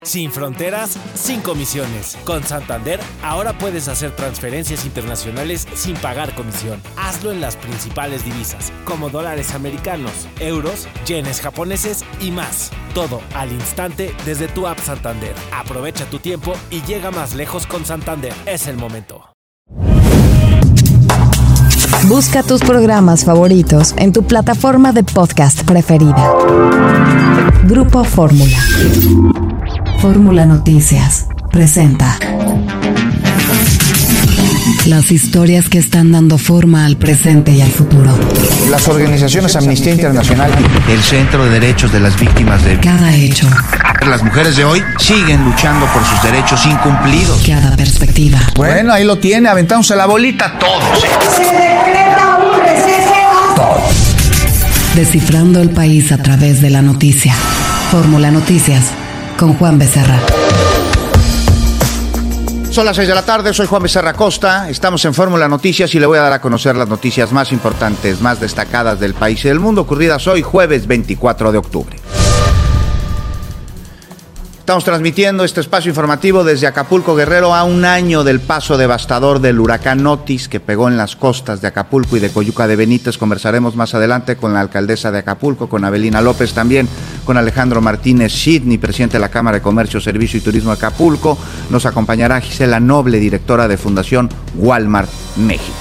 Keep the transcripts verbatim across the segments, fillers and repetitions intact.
Sin fronteras, sin comisiones. Con Santander, ahora puedes hacer transferencias internacionales sin pagar comisión. Hazlo en las principales divisas, como dólares americanos, euros, yenes japoneses y más. Todo al instante desde tu app Santander. Aprovecha tu tiempo y llega más lejos con Santander. Es el momento. Busca tus programas favoritos en tu plataforma de podcast preferida. Grupo Fórmula. Fórmula Noticias presenta las historias que están dando forma al presente y al futuro. Las organizaciones Amnistía Internacional, el Centro de Derechos de las Víctimas de... Cada hecho. Las mujeres de hoy siguen luchando por sus derechos incumplidos. Cada perspectiva. Bueno, ahí lo tiene, aventándose la bolita todos. Se decreta un receso. Todos. Descifrando el país a través de la noticia. Fórmula Noticias, con Juan Becerra. Son las seis de la tarde, soy Juan Becerra Costa, estamos en Fórmula Noticias y le voy a dar a conocer las noticias más importantes, más destacadas del país y del mundo, ocurridas hoy, jueves veinticuatro de octubre. Estamos transmitiendo este espacio informativo desde Acapulco, Guerrero, a un año del paso devastador del huracán Otis que pegó en las costas de Acapulco y de Coyuca de Benítez. Conversaremos más adelante con la alcaldesa de Acapulco, con Abelina López, también con Alejandro Martínez Sidney, presidente de la Cámara de Comercio, Servicio y Turismo de Acapulco. Nos acompañará Gisela Noble, directora de Fundación Walmart México.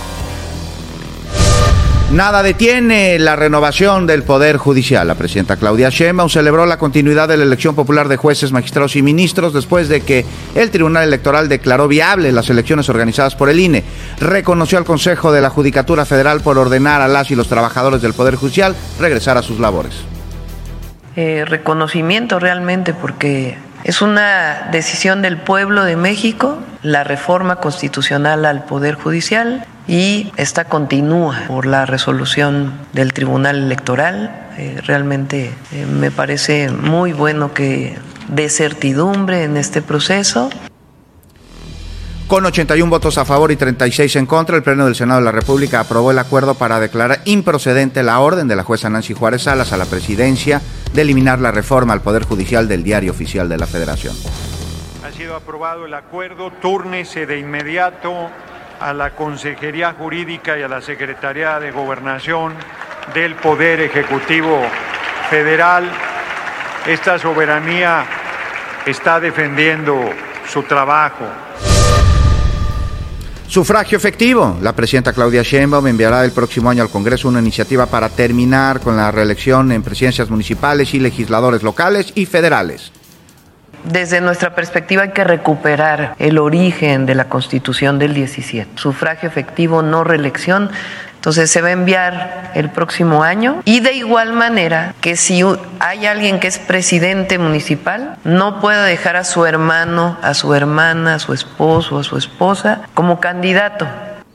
Nada detiene la renovación del Poder Judicial. La presidenta Claudia Sheinbaum celebró la continuidad de la elección popular de jueces, magistrados y ministros después de que el Tribunal Electoral declaró viable las elecciones organizadas por el I N E. Reconoció al Consejo de la Judicatura Federal por ordenar a las y los trabajadores del Poder Judicial regresar a sus labores. Eh, reconocimiento realmente porque es una decisión del pueblo de México, la reforma constitucional al Poder Judicial, y esta continúa por la resolución del Tribunal Electoral. Eh, realmente eh, me parece muy bueno que dé certidumbre en este proceso. Con ochenta y un votos a favor y treinta y seis en contra, el Pleno del Senado de la República aprobó el acuerdo para declarar improcedente la orden de la jueza Nancy Juárez Salas a la presidencia de eliminar la reforma al Poder Judicial del Diario Oficial de la Federación. Ha sido aprobado el acuerdo, túrnese de inmediato a la Consejería Jurídica y a la Secretaría de Gobernación del Poder Ejecutivo Federal. Esta soberanía está defendiendo su trabajo. Sufragio efectivo. La presidenta Claudia Sheinbaum enviará el próximo año al Congreso una iniciativa para terminar con la reelección en presidencias municipales y legisladores locales y federales. Desde nuestra perspectiva hay que recuperar el origen de la Constitución del diecisiete. Sufragio efectivo, no reelección. Entonces se va a enviar el próximo año, y de igual manera que si hay alguien que es presidente municipal, no puede dejar a su hermano, a su hermana, a su esposo, a su esposa como candidato.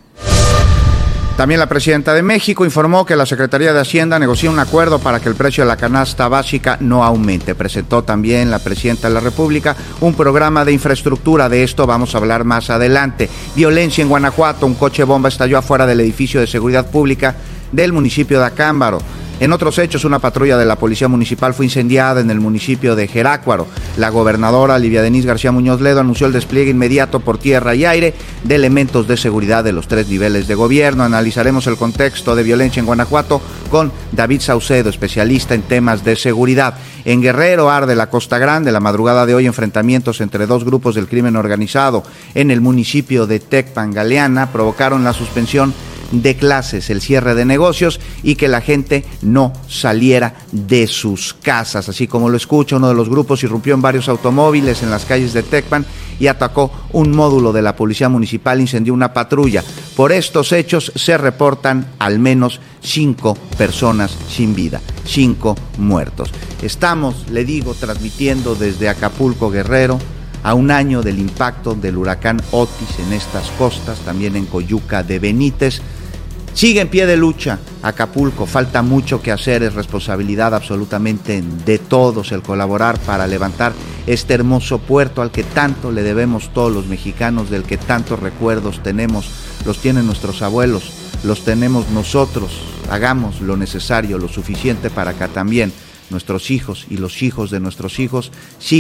También la presidenta de México informó que la Secretaría de Hacienda negoció un acuerdo para que el precio de la canasta básica no aumente. Presentó también la presidenta de la República un programa de infraestructura. De esto vamos a hablar más adelante. Violencia en Guanajuato. Un coche bomba estalló afuera del edificio de seguridad pública del municipio de Acámbaro. En otros hechos, una patrulla de la Policía Municipal fue incendiada en el municipio de Jerácuaro. La gobernadora Livia Denisse García Muñoz Ledo anunció el despliegue inmediato por tierra y aire de elementos de seguridad de los tres niveles de gobierno. Analizaremos el contexto de violencia en Guanajuato con David Saucedo, especialista en temas de seguridad. En Guerrero arde la Costa Grande. La madrugada de hoy, enfrentamientos entre dos grupos del crimen organizado en el municipio de Tecpan Galeana provocaron la suspensión de clases, el cierre de negocios y que la gente no saliera de sus casas. Así como lo escucha, uno de los grupos irrumpió en varios automóviles en las calles de Tecpan y atacó un módulo de la Policía Municipal, incendió una patrulla. Por estos hechos se reportan al menos cinco personas sin vida, cinco muertos. Estamos, le digo, transmitiendo desde Acapulco, Guerrero, a un año del impacto del huracán Otis en estas costas, también en Coyuca de Benítez. Sigue en pie de lucha Acapulco, falta mucho que hacer, es responsabilidad absolutamente de todos el colaborar para levantar este hermoso puerto al que tanto le debemos todos los mexicanos, del que tantos recuerdos tenemos, los tienen nuestros abuelos, los tenemos nosotros. Hagamos lo necesario, lo suficiente para que también nuestros hijos y los hijos de nuestros hijos sigan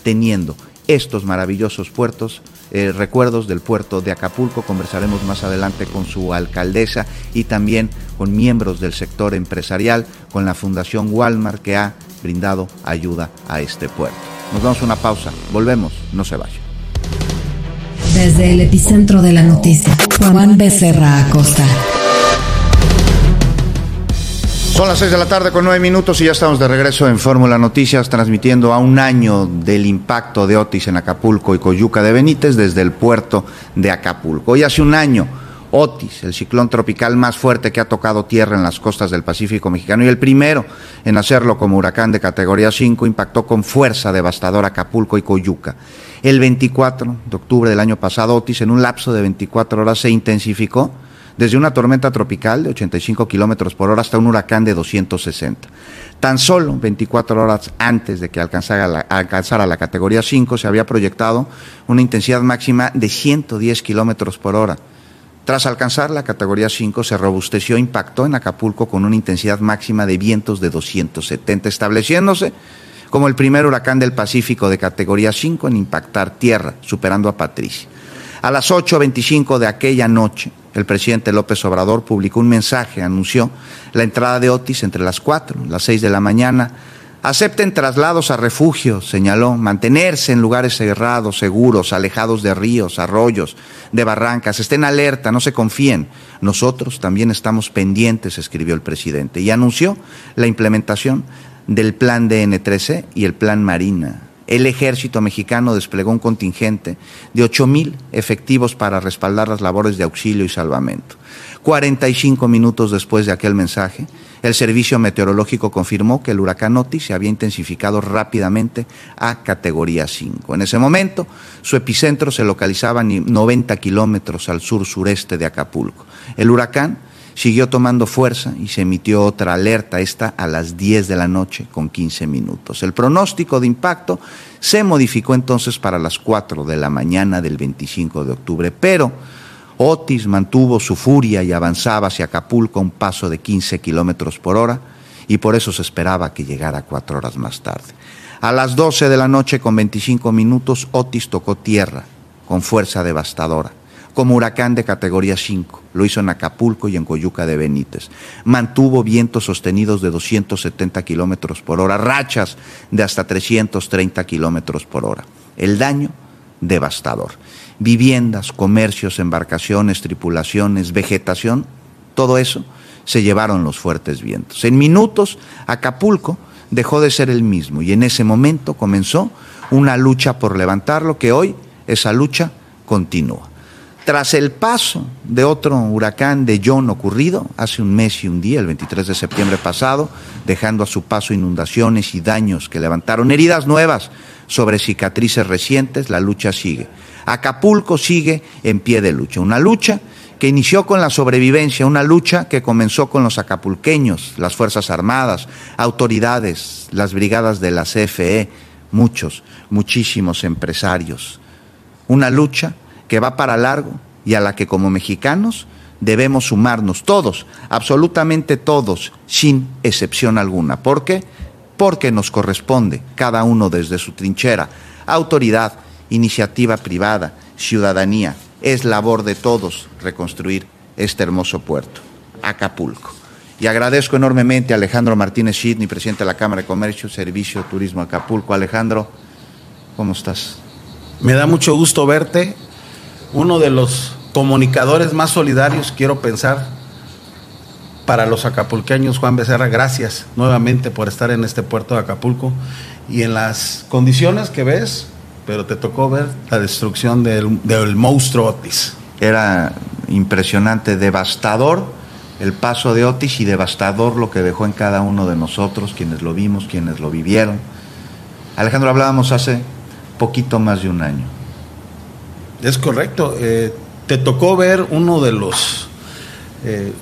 teniendo estos maravillosos puertos, eh, recuerdos del puerto de Acapulco. Conversaremos más adelante con su alcaldesa y también con miembros del sector empresarial, con la Fundación Walmart, que ha brindado ayuda a este puerto. Nos damos una pausa, volvemos, no se vayan. Desde el epicentro de la noticia, Juan Becerra Acosta. Son las seis de la tarde con nueve minutos y ya estamos de regreso en Fórmula Noticias, transmitiendo a un año del impacto de Otis en Acapulco y Coyuca de Benítez desde el puerto de Acapulco. Hoy hace un año, Otis, el ciclón tropical más fuerte que ha tocado tierra en las costas del Pacífico mexicano y el primero en hacerlo como huracán de categoría cinco, impactó con fuerza devastadora Acapulco y Coyuca. El veinticuatro de octubre del año pasado, Otis, en un lapso de veinticuatro horas, se intensificó desde una tormenta tropical de ochenta y cinco kilómetros por hora hasta un huracán de doscientos sesenta. Tan solo veinticuatro horas antes de que alcanzara la, alcanzara la categoría cinco, se había proyectado una intensidad máxima de ciento diez kilómetros por hora. Tras alcanzar la categoría cinco, se robusteció e impactó en Acapulco con una intensidad máxima de vientos de doscientos setenta, estableciéndose como el primer huracán del Pacífico de categoría cinco en impactar tierra, superando a Patricia. A las ocho veinticinco de aquella noche, el presidente López Obrador publicó un mensaje, anunció la entrada de Otis entre las cuatro y las seis de la mañana. Acepten traslados a refugios, señaló, mantenerse en lugares cerrados, seguros, alejados de ríos, arroyos, de barrancas, estén alerta, no se confíen. Nosotros también estamos pendientes, escribió el presidente, y anunció la implementación del plan D N tres C y el plan Marina. El ejército mexicano desplegó un contingente de ocho mil efectivos para respaldar las labores de auxilio y salvamento. cuarenta y cinco minutos después de aquel mensaje, el servicio meteorológico confirmó que el huracán Otis se había intensificado rápidamente a categoría cinco. En ese momento, su epicentro se localizaba a noventa kilómetros al sur-sureste de Acapulco. El huracán siguió tomando fuerza y se emitió otra alerta, esta a las diez de la noche con quince minutos. El pronóstico de impacto se modificó entonces para las cuatro de la mañana del veinticinco de octubre, pero Otis mantuvo su furia y avanzaba hacia Acapulco a un paso de quince kilómetros por hora, y por eso se esperaba que llegara cuatro horas más tarde. A las doce de la noche con veinticinco minutos, Otis tocó tierra con fuerza devastadora, como huracán de categoría cinco, lo hizo en Acapulco y en Coyuca de Benítez. Mantuvo vientos sostenidos de doscientos setenta kilómetros por hora, rachas de hasta trescientos treinta kilómetros por hora. El daño, devastador. Viviendas, comercios, embarcaciones, tripulaciones, vegetación, todo eso se llevaron los fuertes vientos. En minutos, Acapulco dejó de ser el mismo y en ese momento comenzó una lucha por levantarlo, que hoy esa lucha continúa. Tras el paso de otro huracán de John ocurrido hace un mes y un día, el veintitrés de septiembre pasado, dejando a su paso inundaciones y daños que levantaron heridas nuevas sobre cicatrices recientes, la lucha sigue. Acapulco sigue en pie de lucha, una lucha que inició con la sobrevivencia, una lucha que comenzó con los acapulqueños, las Fuerzas Armadas, autoridades, las brigadas de la C F E, muchos, muchísimos empresarios. Una lucha que va para largo y a la que como mexicanos debemos sumarnos todos, absolutamente todos, sin excepción alguna. ¿Por qué? Porque nos corresponde, cada uno desde su trinchera, autoridad, iniciativa privada, ciudadanía. Es labor de todos reconstruir este hermoso puerto, Acapulco. Y agradezco enormemente a Alejandro Martínez Sidney, presidente de la Cámara de Comercio, Servicio, Turismo Acapulco. Alejandro, ¿cómo estás? Me da mucho gusto verte. Uno de los comunicadores más solidarios, quiero pensar, para los acapulqueños. Juan Becerra, gracias nuevamente por estar en este puerto de Acapulco y en las condiciones que ves, pero te tocó ver la destrucción del, del monstruo Otis. Era impresionante, devastador el paso de Otis y devastador lo que dejó en cada uno de nosotros, quienes lo vimos, quienes lo vivieron. Alejandro, hablábamos hace poquito más de un año. Es correcto, eh, te tocó ver uno de los eh,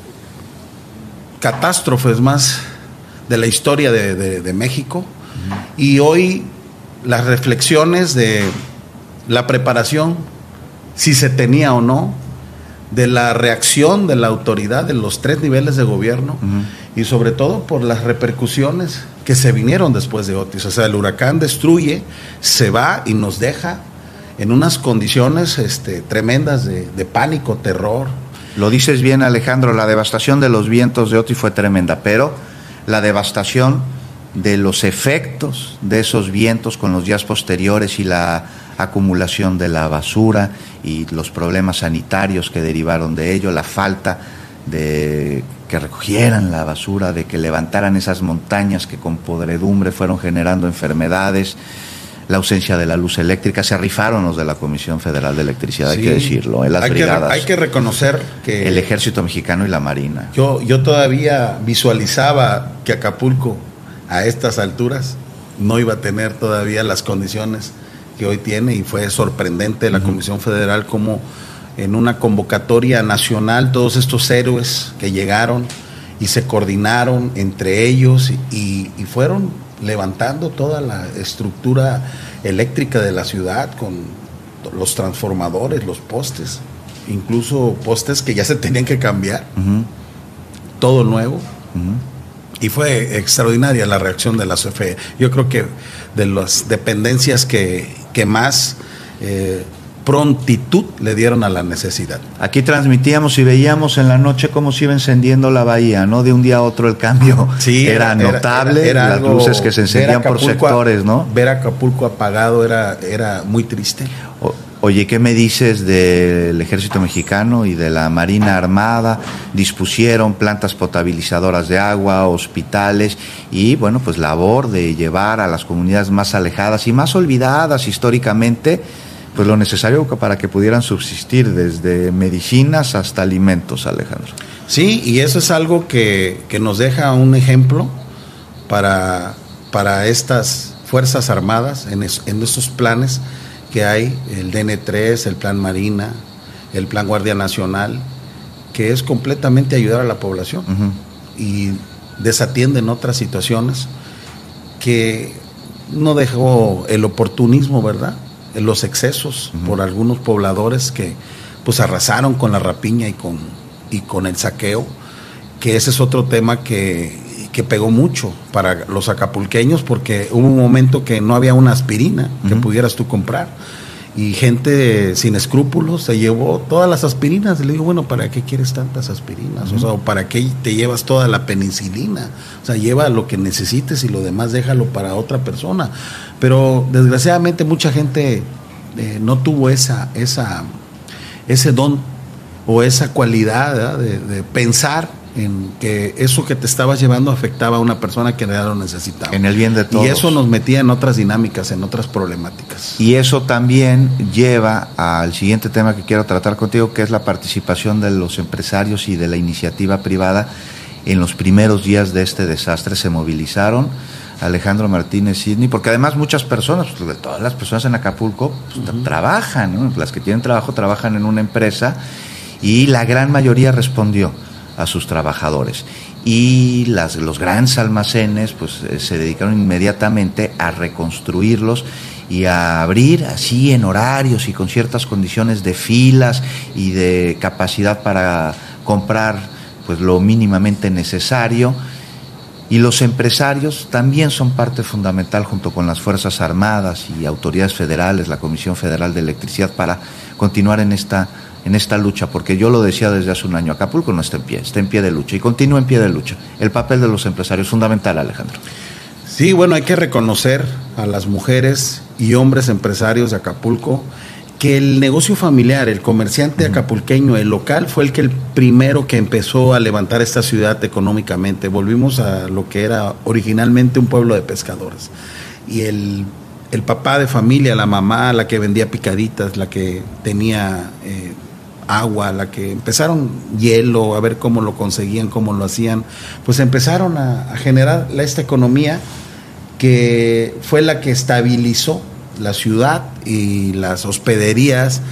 catástrofes más de la historia de, de, de México, uh-huh. Y hoy las reflexiones de la preparación, si se tenía o no, de la reacción de la autoridad de los tres niveles de gobierno, uh-huh. y sobre todo por las repercusiones que se vinieron después de Otis. O sea, el huracán destruye, se va y nos deja en unas condiciones este, tremendas de, de pánico, terror. Lo dices bien, Alejandro, la devastación de los vientos de Otis fue tremenda, pero la devastación de los efectos de esos vientos con los días posteriores y la acumulación de la basura y los problemas sanitarios que derivaron de ello, la falta de que recogieran la basura, de que levantaran esas montañas que con podredumbre fueron generando enfermedades, la ausencia de la luz eléctrica, se rifaron los de la Comisión Federal de Electricidad, sí, hay que decirlo, en las hay brigadas. Que, hay que reconocer que el Ejército Mexicano y la Marina. Yo, yo todavía visualizaba que Acapulco a estas alturas no iba a tener todavía las condiciones que hoy tiene, y fue sorprendente la uh-huh. Comisión Federal como en una convocatoria nacional todos estos héroes que llegaron y se coordinaron entre ellos y, y fueron levantando toda la estructura eléctrica de la ciudad con los transformadores, los postes, incluso postes que ya se tenían que cambiar, uh-huh. todo nuevo. Uh-huh. Y fue extraordinaria la reacción de la C F E. Yo creo que de las dependencias que, que más eh, prontitud le dieron a la necesidad. Aquí transmitíamos y veíamos en la noche cómo se iba encendiendo la bahía, ¿no? De un día a otro el cambio sí, era, era notable, era, era, era las algo, luces que se encendían por sectores, ¿no? Ver Acapulco apagado era, era muy triste. O, oye, ¿qué me dices del Ejército Mexicano y de la Marina Armada? Dispusieron plantas potabilizadoras de agua, hospitales y, bueno, pues labor de llevar a las comunidades más alejadas y más olvidadas históricamente pues lo necesario para que pudieran subsistir, desde medicinas hasta alimentos, Alejandro. Sí, y eso es algo que, que nos deja un ejemplo para, para estas Fuerzas Armadas en, es, en estos planes que hay, el D N tres, el Plan Marina, el Plan Guardia Nacional, que es completamente ayudar a la población uh-huh. y desatienden otras situaciones que no dejó el oportunismo, ¿verdad?, los excesos uh-huh. por algunos pobladores que pues arrasaron con la rapiña y con, y con el saqueo, que ese es otro tema que, que pegó mucho para los acapulqueños, porque hubo un momento que no había una aspirina uh-huh. que pudieras tú comprar, y gente sin escrúpulos se llevó todas las aspirinas. Le digo, bueno, ¿para qué quieres tantas aspirinas? Uh-huh. O sea, ¿para qué te llevas toda la penicilina? O sea, lleva lo que necesites y lo demás déjalo para otra persona. Pero desgraciadamente mucha gente eh, no tuvo esa, esa, ese don o esa cualidad de, de pensar en que eso que te estabas llevando afectaba a una persona que ya lo necesitaba. En el bien de todos. Y eso nos metía en otras dinámicas, en otras problemáticas. Y eso también lleva al siguiente tema que quiero tratar contigo, que es la participación de los empresarios y de la iniciativa privada. En los primeros días de este desastre se movilizaron Alejandro Martínez Sidney, porque además muchas personas, pues, todas las personas en Acapulco pues, uh-huh. trabajan, ¿no? Las que tienen trabajo trabajan en una empresa, y la gran mayoría respondió a sus trabajadores, y las, los grandes almacenes pues eh, se dedicaron inmediatamente a reconstruirlos y a abrir así en horarios y con ciertas condiciones de filas y de capacidad para comprar pues lo mínimamente necesario. Y los empresarios también son parte fundamental, junto con las Fuerzas Armadas y autoridades federales, la Comisión Federal de Electricidad, para continuar en esta, en esta lucha, porque yo lo decía desde hace un año, Acapulco no está en pie, está en pie de lucha y continúa en pie de lucha. El papel de los empresarios es fundamental, Alejandro. Sí, bueno, hay que reconocer a las mujeres y hombres empresarios de Acapulco, que el negocio familiar, el comerciante uh-huh. acapulqueño, el local, fue el que el primero que empezó a levantar esta ciudad económicamente. Volvimos a lo que era originalmente un pueblo de pescadores. Y el, el papá de familia, la mamá, la que vendía picaditas, la que tenía eh, agua, la que empezaron hielo, a ver cómo lo conseguían, cómo lo hacían, pues empezaron a, a generar esta economía que fue la que estabilizó la ciudad y las hospederías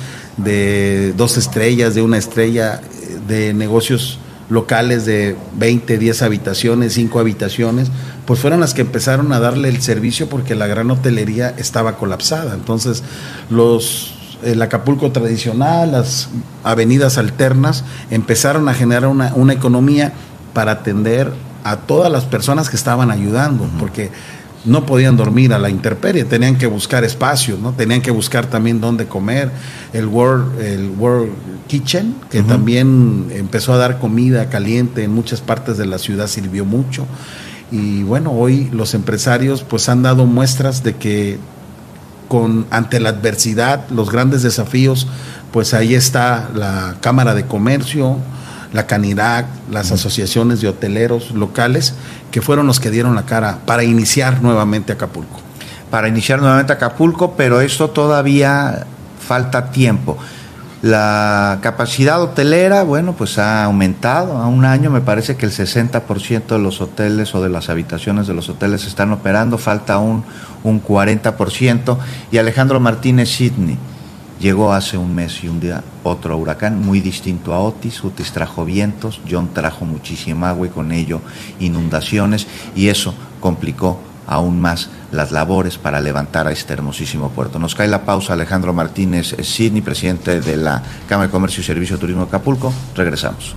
de dos estrellas, de una estrella, de negocios locales de veinte, diez habitaciones, cinco habitaciones, pues fueron las que empezaron a darle el servicio, porque la gran hotelería estaba colapsada. Entonces, los el Acapulco tradicional, las avenidas alternas, empezaron a generar una, una economía para atender a todas las personas que estaban ayudando, uh-huh. porque no podían dormir a la intemperie, tenían que buscar espacios, ¿no? Tenían que buscar también dónde comer. El World, el World Kitchen, que uh-huh. también empezó a dar comida caliente en muchas partes de la ciudad, sirvió mucho. Y bueno, hoy los empresarios pues han dado muestras de que con ante la adversidad, los grandes desafíos, pues ahí está la Cámara de Comercio, la Canirac, las asociaciones de hoteleros locales, que fueron los que dieron la cara para iniciar nuevamente Acapulco. Para iniciar nuevamente Acapulco, pero esto todavía falta tiempo. La capacidad hotelera, bueno, pues ha aumentado. A un año me parece que el sesenta por ciento de los hoteles o de las habitaciones de los hoteles están operando, falta un, un cuarenta por ciento. Y Alejandro Martínez Sidney llegó hace un mes y un día otro huracán muy distinto a Otis. Otis trajo vientos, John trajo muchísima agua y con ello inundaciones, y eso complicó aún más las labores para levantar a este hermosísimo puerto. Nos cae la pausa. Alejandro Martínez Sidney, presidente de la Cámara de Comercio y Servicio de Turismo de Acapulco. Regresamos.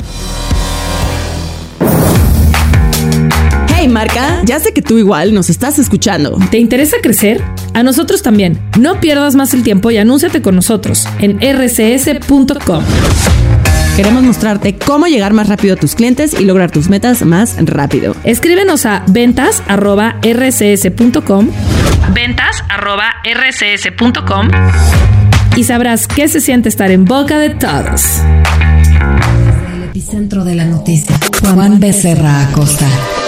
Hey Marca, ya sé que tú igual nos estás escuchando. ¿Te interesa crecer? A nosotros también. No pierdas más el tiempo y anúnciate con nosotros en erre ce ese punto com. Queremos mostrarte cómo llegar más rápido a tus clientes y lograr tus metas más rápido. Escríbenos a ventas arroba erre ce ese punto com, ventas arroba erre ce ese punto com, y sabrás qué se siente estar en boca de todos. Desde el epicentro de la noticia, Juan Becerra Acosta.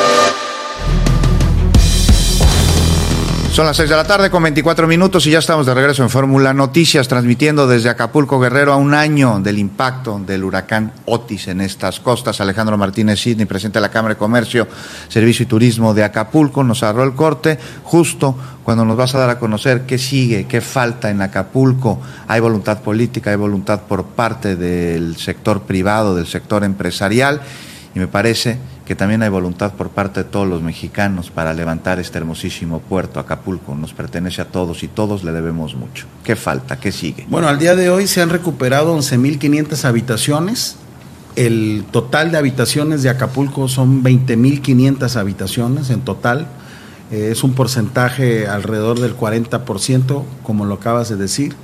Son las seis de la tarde con veinticuatro minutos y ya estamos de regreso en Fórmula Noticias, transmitiendo desde Acapulco, Guerrero, a un año del impacto del huracán Otis en estas costas. Alejandro Martínez Sidney, presidente de la Cámara de Comercio, Servicio y Turismo de Acapulco, nos agarró el corte justo cuando nos vas a dar a conocer qué sigue, qué falta en Acapulco. Hay voluntad política, hay voluntad por parte del sector privado, del sector empresarial, y me parece que también hay voluntad por parte de todos los mexicanos para levantar este hermosísimo puerto. Acapulco nos pertenece a todos y todos le debemos mucho. ¿Qué falta? ¿Qué sigue? Bueno, al día de hoy se han recuperado once mil quinientas habitaciones. El total de habitaciones de Acapulco son veinte mil quinientas habitaciones en total. Eh, es un porcentaje alrededor del cuarenta por ciento, como lo acabas de decir.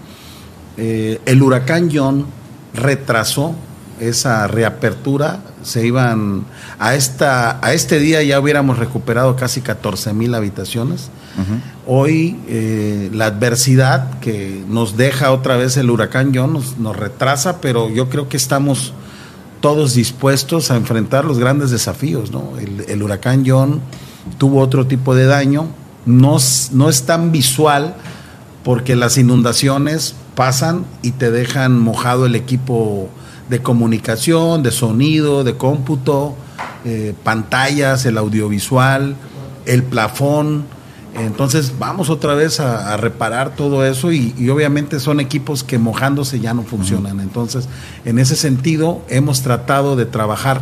Eh, el huracán John retrasó esa reapertura. Se iban a esta a este día ya hubiéramos recuperado casi catorce mil habitaciones. Uh-huh. Hoy eh, la adversidad que nos deja otra vez el huracán John nos, nos retrasa, pero yo creo que estamos todos dispuestos a enfrentar los grandes desafíos, ¿no? El, el huracán John tuvo otro tipo de daño, no, no es tan visual porque las inundaciones pasan y te dejan mojado el equipo de comunicación, de sonido, de cómputo, eh, pantallas, el audiovisual, el plafón. Entonces vamos otra vez a, a reparar todo eso y, y obviamente son equipos que mojándose ya no funcionan. Uh-huh. Entonces, en ese sentido, hemos tratado de trabajar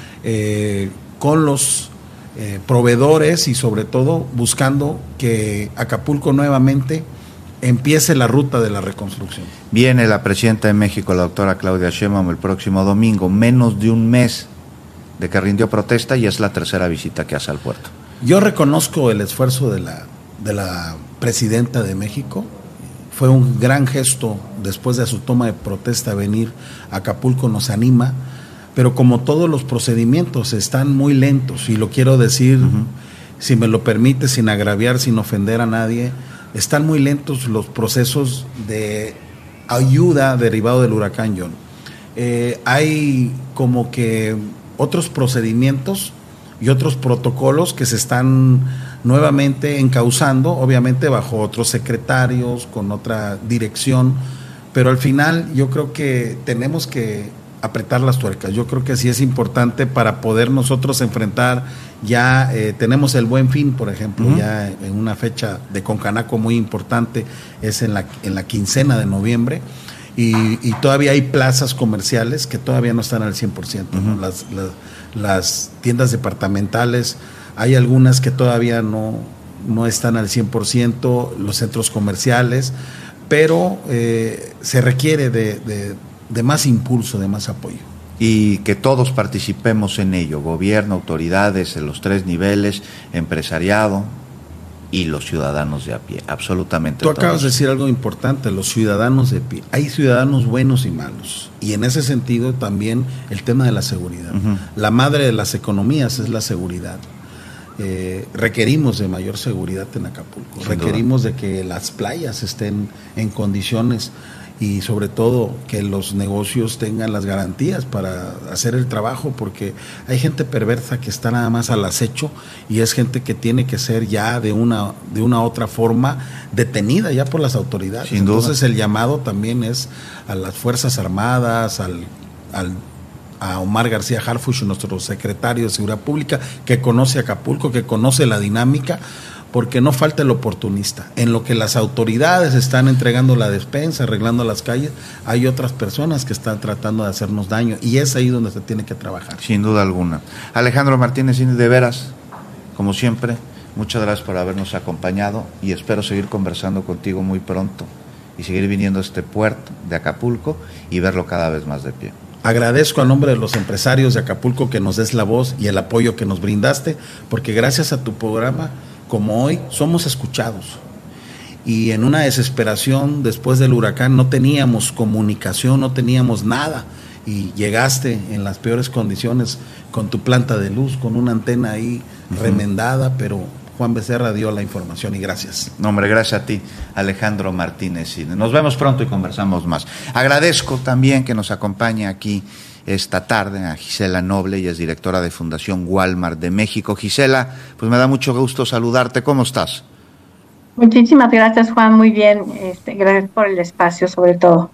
eh, con los eh, proveedores y sobre todo buscando que Acapulco nuevamente empiece la ruta de la reconstrucción. Viene la presidenta de México, la doctora Claudia Sheinbaum, el próximo domingo, menos de un mes de que rindió protesta y es la tercera visita que hace al puerto. Yo reconozco el esfuerzo de la, de la presidenta de México. Fue un gran gesto después de su toma de protesta venir a Acapulco, nos anima, pero como todos los procedimientos están muy lentos y lo quiero decir, uh-huh. si me lo permite, sin agraviar, sin ofender a nadie. Están muy lentos los procesos de ayuda derivado del huracán John. Eh, hay como que otros procedimientos y otros protocolos que se están nuevamente encauzando, obviamente bajo otros secretarios, con otra dirección, pero al final yo creo que tenemos que apretar las tuercas. Yo creo que sí es importante para poder nosotros enfrentar, ya eh, tenemos el Buen Fin, por ejemplo, uh-huh. ya en una fecha de Concanaco muy importante, es en la, en la quincena de noviembre, y, y todavía hay plazas comerciales que todavía no están al cien por ciento, uh-huh. ¿no? las, las, las tiendas departamentales, hay algunas que todavía no, no están al cien por ciento, los centros comerciales, pero eh, se requiere de, de de más impulso, de más apoyo. y que todos participemos en ello, gobierno, autoridades en los tres niveles, empresariado y los ciudadanos de a pie, absolutamente Tú todos. acabas de decir algo importante, los ciudadanos de a pie. Hay ciudadanos buenos y malos, y en ese sentido también el tema de la seguridad. Uh-huh. La madre de las economías es la seguridad. Eh, requerimos de mayor seguridad en Acapulco, Sin requerimos duda. de que las playas estén en condiciones y sobre todo que los negocios tengan las garantías para hacer el trabajo, porque hay gente perversa que está nada más al acecho y es gente que tiene que ser ya de una de una otra forma detenida ya por las autoridades. Sin duda. Entonces el llamado también es a las Fuerzas Armadas, al, al a Omar García Harfuch, nuestro secretario de Seguridad Pública, que conoce Acapulco, que conoce la dinámica, porque no falta el oportunista. En lo que las autoridades están entregando la despensa, arreglando las calles, hay otras personas que están tratando de hacernos daño, y es ahí donde se tiene que trabajar. Sin duda alguna. Alejandro Martínez, de veras, como siempre, muchas gracias por habernos acompañado y espero seguir conversando contigo muy pronto y seguir viniendo a este puerto de Acapulco y verlo cada vez más de pie. Agradezco a nombre de los empresarios de Acapulco que nos des la voz y el apoyo que nos brindaste, porque gracias a tu programa, como hoy, somos escuchados. Y en una desesperación después del huracán no teníamos comunicación, no teníamos nada, y llegaste en las peores condiciones con tu planta de luz, con una antena ahí uh-huh. remendada, pero Juan Becerra dio la información y gracias. No, hombre, gracias a ti, Alejandro Martínez. Nos vemos pronto y conversamos más. Agradezco también que nos acompañe aquí esta tarde a Gisela Noble, ella es directora de Fundación Walmart de México. Gisela, pues me da mucho gusto saludarte. ¿Cómo estás? Muchísimas gracias, Juan. Muy bien. Este, gracias por el espacio, sobre todo.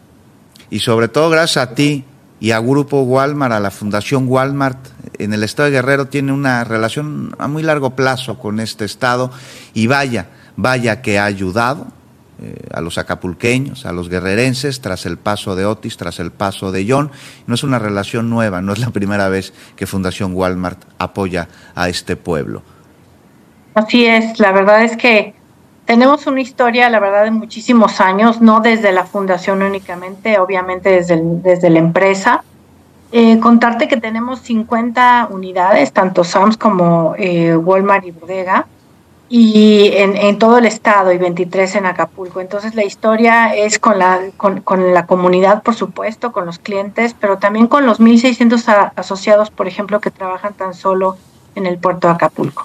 Y sobre todo gracias a ti y a Grupo Walmart, a la Fundación Walmart. En el estado de Guerrero tiene una relación a muy largo plazo con este estado y vaya, vaya que ha ayudado eh, a los acapulqueños, a los guerrerenses, tras el paso de Otis, tras el paso de John. No es una relación nueva, no es la primera vez que Fundación Walmart apoya a este pueblo. Así es, la verdad es que tenemos una historia, la verdad, de muchísimos años, no desde la fundación únicamente, obviamente desde, el, desde la empresa. Eh, contarte que tenemos cincuenta unidades, tanto Sam's como eh, Walmart y Bodega, y en, en todo el estado, y veintitrés en Acapulco. Entonces la historia es con la, con, con la comunidad, por supuesto, con los clientes, pero también con los mil seiscientos a, asociados, por ejemplo, que trabajan tan solo en el puerto de Acapulco.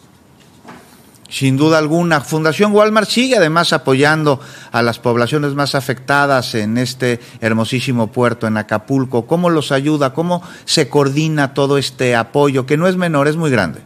Sin duda alguna. Fundación Walmart sigue además apoyando a las poblaciones más afectadas en este hermosísimo puerto en Acapulco. ¿Cómo los ayuda? ¿Cómo se coordina todo este apoyo? Que no es menor, es muy grande.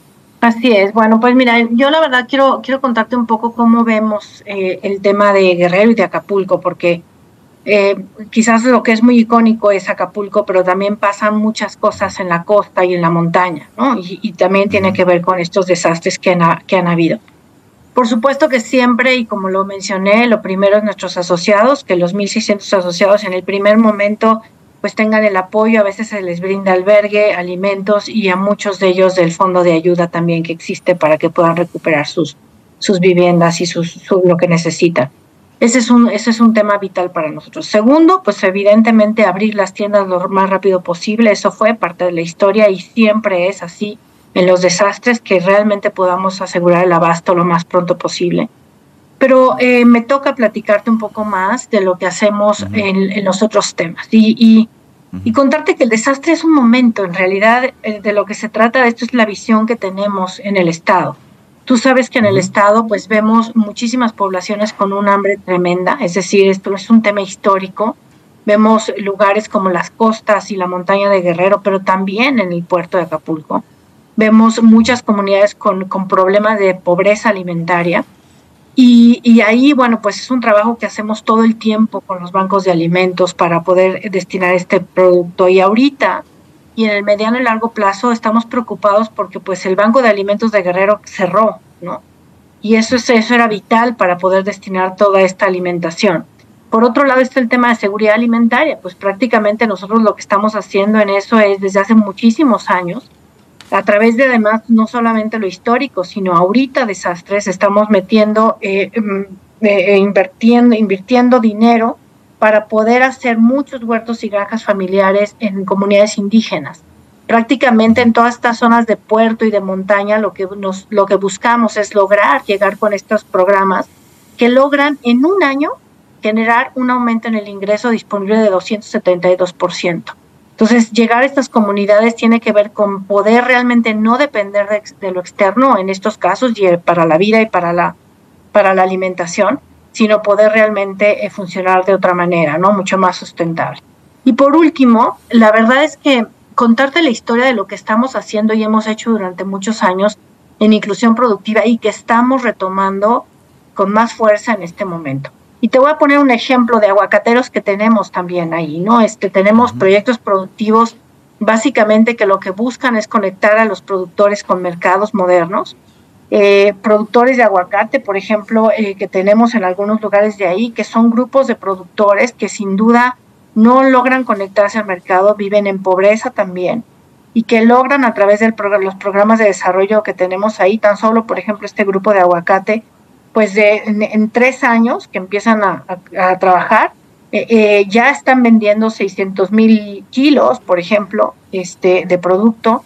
Así es. Bueno, pues mira, yo la verdad quiero, quiero contarte un poco cómo vemos eh, el tema de Guerrero y de Acapulco, porque eh, quizás lo que es muy icónico es Acapulco, pero también pasan muchas cosas en la costa y en la montaña, ¿no? Y, y también tiene que ver con estos desastres que han, que han habido. Por supuesto que siempre, y como lo mencioné, lo primero es nuestros asociados, que los mil seiscientos asociados en el primer momento pues tengan el apoyo, a veces se les brinda albergue, alimentos y a muchos de ellos del fondo de ayuda también que existe para que puedan recuperar sus, sus viviendas y sus, su, lo que necesitan. Ese es, un, ese es un tema vital para nosotros. Segundo, pues evidentemente abrir las tiendas lo más rápido posible. Eso fue parte de la historia y siempre es así en los desastres, que realmente podamos asegurar el abasto lo más pronto posible. Pero eh, me toca platicarte un poco más de lo que hacemos uh-huh. en, en los otros temas. Y, y, uh-huh. y contarte que el desastre es un momento. En realidad, eh, de lo que se trata de esto es la visión que tenemos en el Estado. Tú sabes que en el Estado pues vemos muchísimas poblaciones con un hambre tremenda, es decir, esto es un tema histórico. Vemos lugares como las costas y la montaña de Guerrero, pero también en el puerto de Acapulco. Vemos muchas comunidades con, con problemas de pobreza alimentaria. Y, y ahí, bueno, pues es un trabajo que hacemos todo el tiempo con los bancos de alimentos para poder destinar este producto. Y ahorita, y en el mediano y largo plazo, estamos preocupados porque pues el Banco de Alimentos de Guerrero cerró, ¿no? Y eso, es, eso era vital para poder destinar toda esta alimentación. Por otro lado está el tema de seguridad alimentaria, pues prácticamente nosotros lo que estamos haciendo en eso es desde hace muchísimos años, a través de además no solamente lo histórico, sino ahorita desastres, estamos metiendo, eh, eh, invirtiendo, invirtiendo dinero para poder hacer muchos huertos y granjas familiares en comunidades indígenas. Prácticamente en todas estas zonas de puerto y de montaña lo que, nos, lo que buscamos es lograr llegar con estos programas que logran en un año generar un aumento en el ingreso disponible de doscientos setenta y dos por ciento. Entonces, llegar a estas comunidades tiene que ver con poder realmente no depender de, de lo externo en estos casos y para la vida y para la, para la alimentación, sino poder realmente eh, funcionar de otra manera, ¿no? Mucho más sustentable. Y por último, la verdad es que contarte la historia de lo que estamos haciendo y hemos hecho durante muchos años en inclusión productiva y que estamos retomando con más fuerza en este momento. Y te voy a poner un ejemplo de aguacateros que tenemos también ahí, ¿no? Este, tenemos uh-huh. proyectos productivos básicamente que lo que buscan es conectar a los productores con mercados modernos. Eh, productores de aguacate, por ejemplo, eh, que tenemos en algunos lugares de ahí, que son grupos de productores que sin duda no logran conectarse al mercado, viven en pobreza también, y que logran a través de pro- los programas de desarrollo que tenemos ahí, tan solo, por ejemplo, este grupo de aguacate, pues de, en, en tres años que empiezan a, a, a trabajar, eh, eh, ya están vendiendo seiscientos mil kilos, por ejemplo, este, de producto,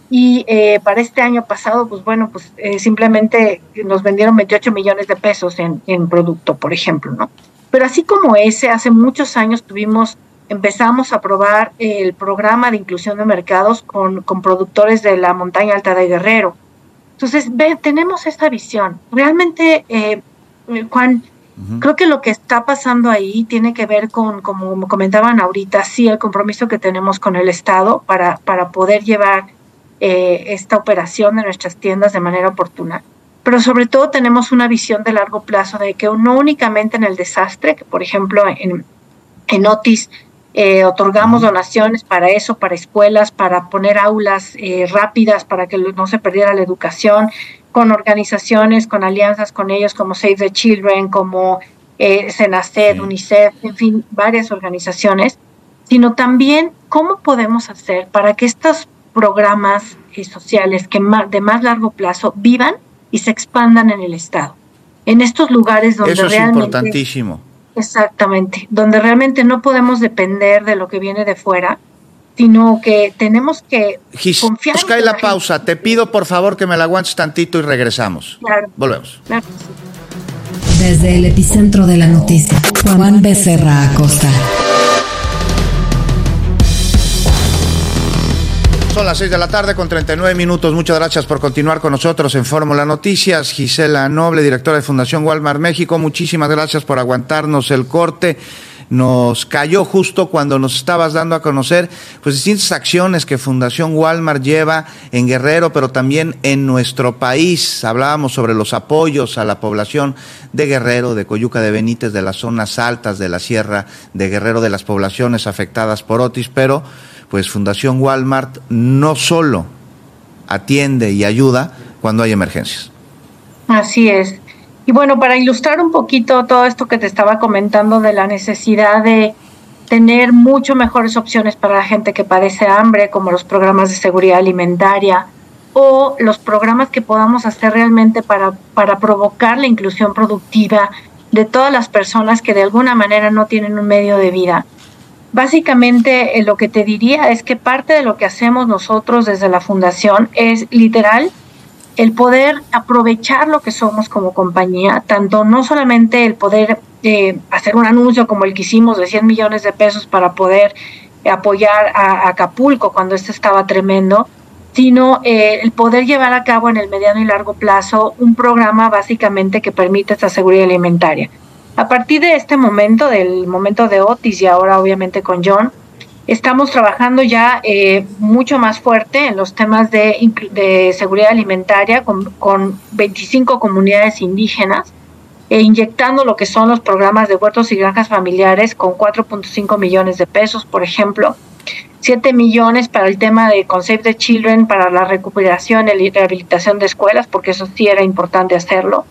y eh, para este año pasado, pues bueno, pues eh, simplemente nos vendieron veintiocho millones de pesos en, en producto, por ejemplo, ¿no? Pero así como ese, hace muchos años tuvimos, empezamos a probar el programa de inclusión de mercados con, con productores de la montaña alta de Guerrero. Entonces, ve, tenemos esta visión. Realmente, eh, Juan, uh-huh. creo que lo que está pasando ahí tiene que ver con, como comentaban ahorita, sí, el compromiso que tenemos con el Estado para, para poder llevar eh, esta operación de nuestras tiendas de manera oportuna. Pero sobre todo tenemos una visión de largo plazo de que no únicamente en el desastre, que por ejemplo en, en Otis eh, otorgamos donaciones para eso, para escuelas, para poner aulas eh, rápidas, para que no se perdiera la educación, con organizaciones, con alianzas con ellos como Save the Children, como eh, Senaced, sí. UNICEF, en fin, varias organizaciones, sino también cómo podemos hacer para que estos programas eh, sociales que más, de más largo plazo vivan y se expandan en el Estado. En estos lugares donde Eso es realmente... importantísimo. Exactamente, donde realmente no podemos depender de lo que viene de fuera, sino que tenemos que Gis, confiar nos cae la, la pausa. Te pido por favor que me la aguantes tantito y regresamos. Claro. Volvemos. Claro. Desde el epicentro de la noticia, Juan Becerra Acosta. Son las seis de la tarde con treinta y nueve minutos. Muchas gracias por continuar con nosotros en Fórmula Noticias. Gisela Noble, directora de Fundación Walmart México, muchísimas gracias por aguantarnos el corte. Nos cayó justo cuando nos estabas dando a conocer pues distintas acciones que Fundación Walmart lleva en Guerrero, pero también en nuestro país. Hablábamos sobre los apoyos a la población de Guerrero, de Coyuca de Benítez, de las zonas altas de la Sierra de Guerrero, de las poblaciones afectadas por Otis, pero pues Fundación Walmart no solo atiende y ayuda cuando hay emergencias. Así es. Y bueno, para ilustrar un poquito todo esto que te estaba comentando de la necesidad de tener mucho mejores opciones para la gente que padece hambre, como los programas de seguridad alimentaria o los programas que podamos hacer realmente para, para provocar la inclusión productiva de todas las personas que de alguna manera no tienen un medio de vida. Básicamente eh, lo que te diría es que parte de lo que hacemos nosotros desde la Fundación es literal el poder aprovechar lo que somos como compañía, tanto no solamente el poder eh, hacer un anuncio como el que hicimos de cien millones de pesos para poder eh, apoyar a, a Acapulco cuando este estaba tremendo, sino eh, el poder llevar a cabo en el mediano y largo plazo un programa básicamente que permite esta seguridad alimentaria. A partir de este momento, del momento de Otis y ahora obviamente con John, estamos trabajando ya eh, mucho más fuerte en los temas de, de seguridad alimentaria con, con veinticinco comunidades indígenas, e inyectando lo que son los programas de huertos y granjas familiares con cuatro punto cinco millones de pesos, por ejemplo, siete millones para el tema de Save the Children, para la recuperación y rehabilitación de escuelas, porque eso sí era importante hacerlo.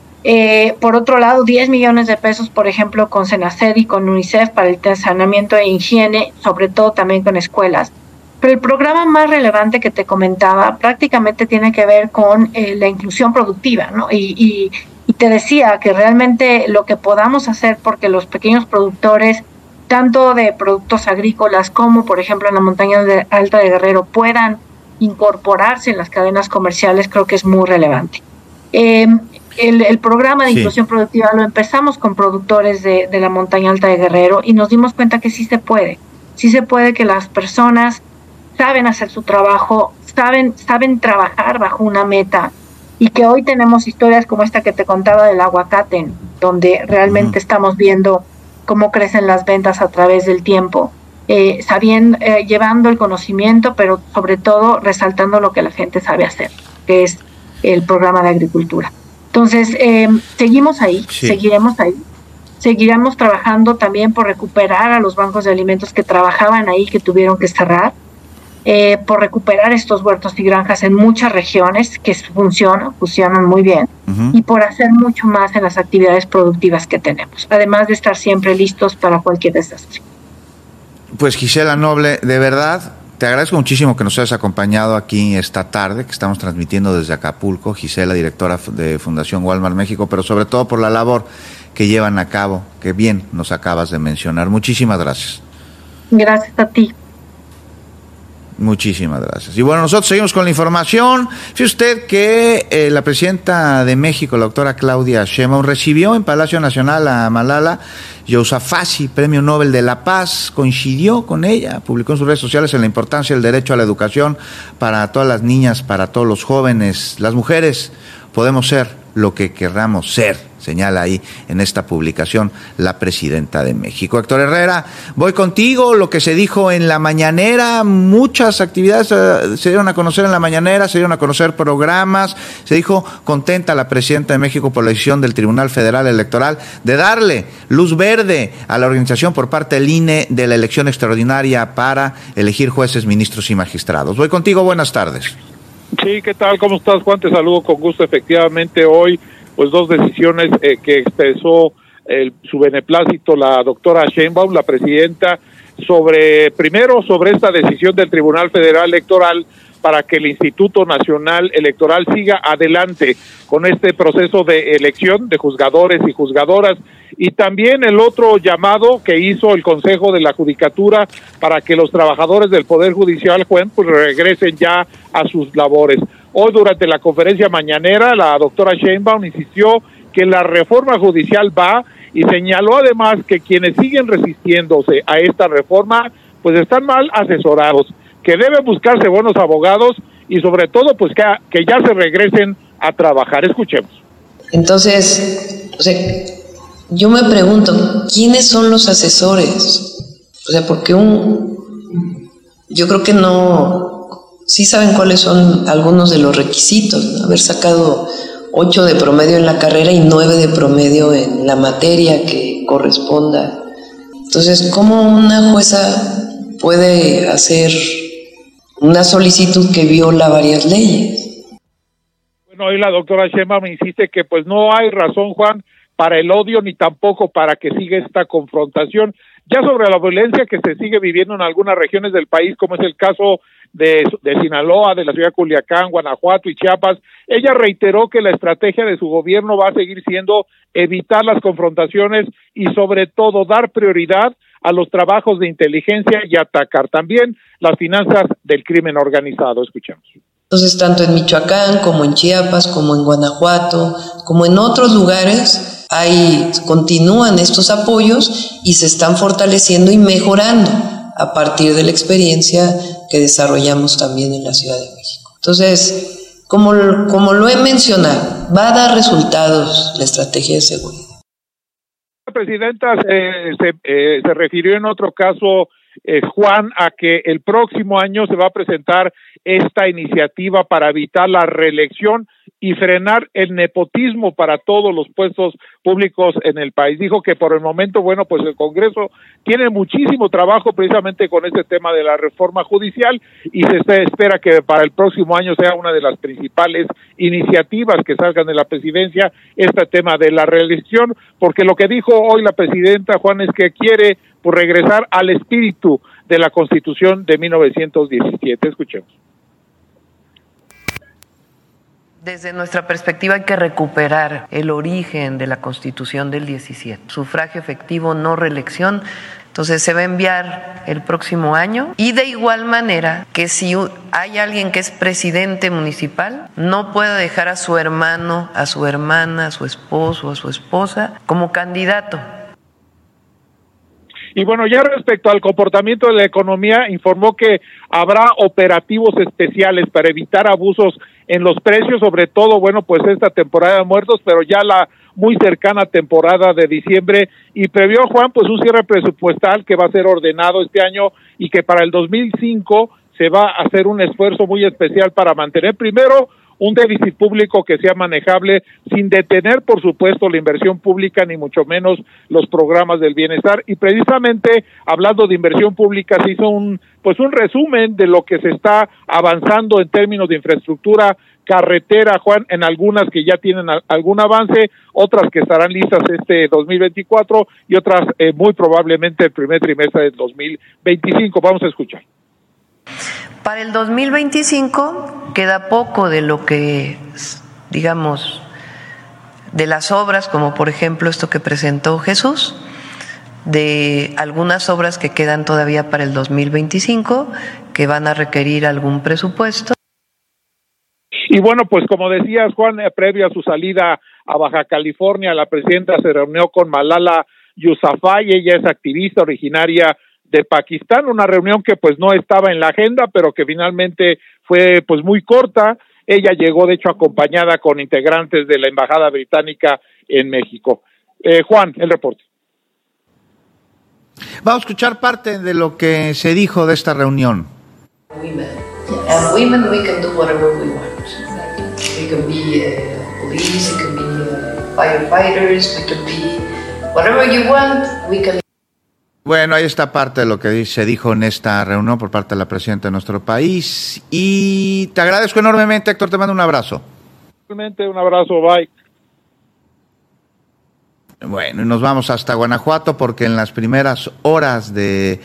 Eh, por otro lado, diez millones de pesos, por ejemplo, con Senaced y con UNICEF para el saneamiento e higiene, sobre todo también con escuelas. Pero el programa más relevante que te comentaba prácticamente tiene que ver con eh, la inclusión productiva, ¿no? Y, y, y te decía que realmente lo que podamos hacer porque los pequeños productores tanto de productos agrícolas como, por ejemplo, en la montaña de alta de Guerrero, puedan incorporarse en las cadenas comerciales, creo que es muy relevante. Eh, el, el programa de sí. inclusión productiva lo empezamos con productores de, de la montaña alta de Guerrero y nos dimos cuenta que sí se puede, sí se puede, que las personas saben hacer su trabajo, saben, saben trabajar bajo una meta, y que hoy tenemos historias como esta que te contaba del aguacate, donde realmente uh-huh. estamos viendo cómo crecen las ventas a través del tiempo, eh, sabiendo, eh, llevando el conocimiento, pero sobre todo resaltando lo que la gente sabe hacer, que es el programa de agricultura. Entonces, eh, seguimos ahí, sí. seguiremos ahí, seguiremos trabajando también por recuperar a los bancos de alimentos que trabajaban ahí, que tuvieron que cerrar, eh, por recuperar estos huertos y granjas en muchas regiones que funcionan, funcionan muy bien, uh-huh. y por hacer mucho más en las actividades productivas que tenemos, además de estar siempre listos para cualquier desastre. Pues Gisela Noble, de verdad, te agradezco muchísimo que nos hayas acompañado aquí esta tarde, que estamos transmitiendo desde Acapulco. Gisela, directora de Fundación Walmart México, pero sobre todo por la labor que llevan a cabo, que bien nos acabas de mencionar. Muchísimas gracias. Gracias a ti. Muchísimas gracias. Y bueno, nosotros seguimos con la información. Fíjese usted que eh, la presidenta de México, la doctora Claudia Sheinbaum, recibió en Palacio Nacional a Malala Yousafzai, Premio Nobel de la Paz. Coincidió con ella, publicó en sus redes sociales en la importancia del derecho a la educación para todas las niñas, para todos los jóvenes. Las mujeres podemos ser lo que querramos ser, señala ahí en esta publicación la presidenta de México. Héctor Herrera, voy contigo. Lo que se dijo en la mañanera, muchas actividades uh, se dieron a conocer en la mañanera, se dieron a conocer programas. Se dijo contenta la presidenta de México por la decisión del Tribunal Federal Electoral de darle luz verde a la organización por parte del I N E de la elección extraordinaria para elegir jueces, ministros y magistrados. Voy contigo, buenas tardes. Sí, ¿qué tal? ¿Cómo estás, Juan? Te saludo con gusto. Efectivamente, hoy, pues dos decisiones eh, que expresó el, su beneplácito la doctora Sheinbaum, la presidenta, sobre, primero, sobre esta decisión del Tribunal Federal Electoral para que el Instituto Nacional Electoral siga adelante con este proceso de elección de juzgadores y juzgadoras, y también el otro llamado que hizo el Consejo de la Judicatura para que los trabajadores del Poder Judicial, Juan, pues regresen ya a sus labores. Hoy, durante la conferencia mañanera, la doctora Sheinbaum insistió que la reforma judicial va, y señaló además que quienes siguen resistiéndose a esta reforma pues están mal asesorados, que deben buscarse buenos abogados y sobre todo pues que, que ya se regresen a trabajar. Escuchemos. Entonces, o sea, yo me pregunto, ¿quiénes son los asesores? O sea, porque un, yo creo que no, sí saben cuáles son algunos de los requisitos, ¿no? Haber sacado ocho de promedio en la carrera y nueve de promedio en la materia que corresponda. Entonces, ¿cómo una jueza puede hacer una solicitud que viola varias leyes? Bueno, hoy la doctora Sheinbaum me insiste que pues no hay razón, Juan, para el odio ni tampoco para que siga esta confrontación. Ya sobre la violencia que se sigue viviendo en algunas regiones del país, como es el caso de, de Sinaloa, de la ciudad de Culiacán, Guanajuato y Chiapas, ella reiteró que la estrategia de su gobierno va a seguir siendo evitar las confrontaciones y sobre todo dar prioridad a los trabajos de inteligencia y atacar también las finanzas del crimen organizado. Escuchamos. Entonces, tanto en Michoacán como en Chiapas, como en Guanajuato, como en otros lugares, hay, continúan estos apoyos y se están fortaleciendo y mejorando a partir de la experiencia que desarrollamos también en la Ciudad de México. Entonces, como, como lo he mencionado, va a dar resultados la estrategia de seguridad. La presidenta eh, se, eh, se refirió en otro caso, eh, Juan, a que el próximo año se va a presentar esta iniciativa para evitar la reelección y frenar el nepotismo para todos los puestos públicos en el país. Dijo que por el momento, bueno, pues el Congreso tiene muchísimo trabajo precisamente con este tema de la reforma judicial y se espera que para el próximo año sea una de las principales iniciativas que salgan de la presidencia este tema de la reelección, porque lo que dijo hoy la presidenta, Juan, es que quiere pues, regresar al espíritu de la Constitución de mil novecientos diecisiete. Escuchemos. Desde nuestra perspectiva hay que recuperar el origen de la Constitución del diecisiete, sufragio efectivo, no reelección. Entonces se va a enviar el próximo año y de igual manera que si hay alguien que es presidente municipal, no puede dejar a su hermano, a su hermana, a su esposo, a su esposa como candidato. Y bueno, ya respecto al comportamiento de la economía, informó que habrá operativos especiales para evitar abusos en los precios, sobre todo, bueno, pues esta temporada de muertos, pero ya la muy cercana temporada de diciembre, y previó, Juan, pues un cierre presupuestal que va a ser ordenado este año y que para el dos mil cinco se va a hacer un esfuerzo muy especial para mantener primero un déficit público que sea manejable, sin detener, por supuesto, la inversión pública, ni mucho menos los programas del bienestar. Y precisamente, hablando de inversión pública, se hizo un, pues un resumen de lo que se está avanzando en términos de infraestructura carretera, Juan, en algunas que ya tienen a, algún avance, otras que estarán listas este dos mil veinticuatro y otras eh, muy probablemente el primer trimestre del dos mil veinticinco. Vamos a escuchar. Para el dos mil veinticinco queda poco de lo que, digamos, de las obras, como por ejemplo esto que presentó Jesús, de algunas obras que quedan todavía para el dos mil veinticinco, que van a requerir algún presupuesto. Y bueno, pues como decías, Juan, eh, previo a su salida a Baja California, la presidenta se reunió con Malala Yousafzai. Ella es activista originaria de Pakistán, una reunión que pues no estaba en la agenda, pero que finalmente fue pues muy corta. Ella llegó de hecho acompañada con integrantes de la Embajada Británica en México. Eh, Juan, el reporte. Vamos a escuchar parte de lo que se dijo de esta reunión. Women. And women, we can do whatever we want. We can be uh, police, we can be uh, firefighters, we can be whatever you want, we can. Bueno, ahí está parte de lo que se dijo en esta reunión por parte de la presidenta de nuestro país. Y te agradezco enormemente, Héctor, te mando un abrazo. Realmente un abrazo, bye. Bueno, y nos vamos hasta Guanajuato porque en las primeras horas de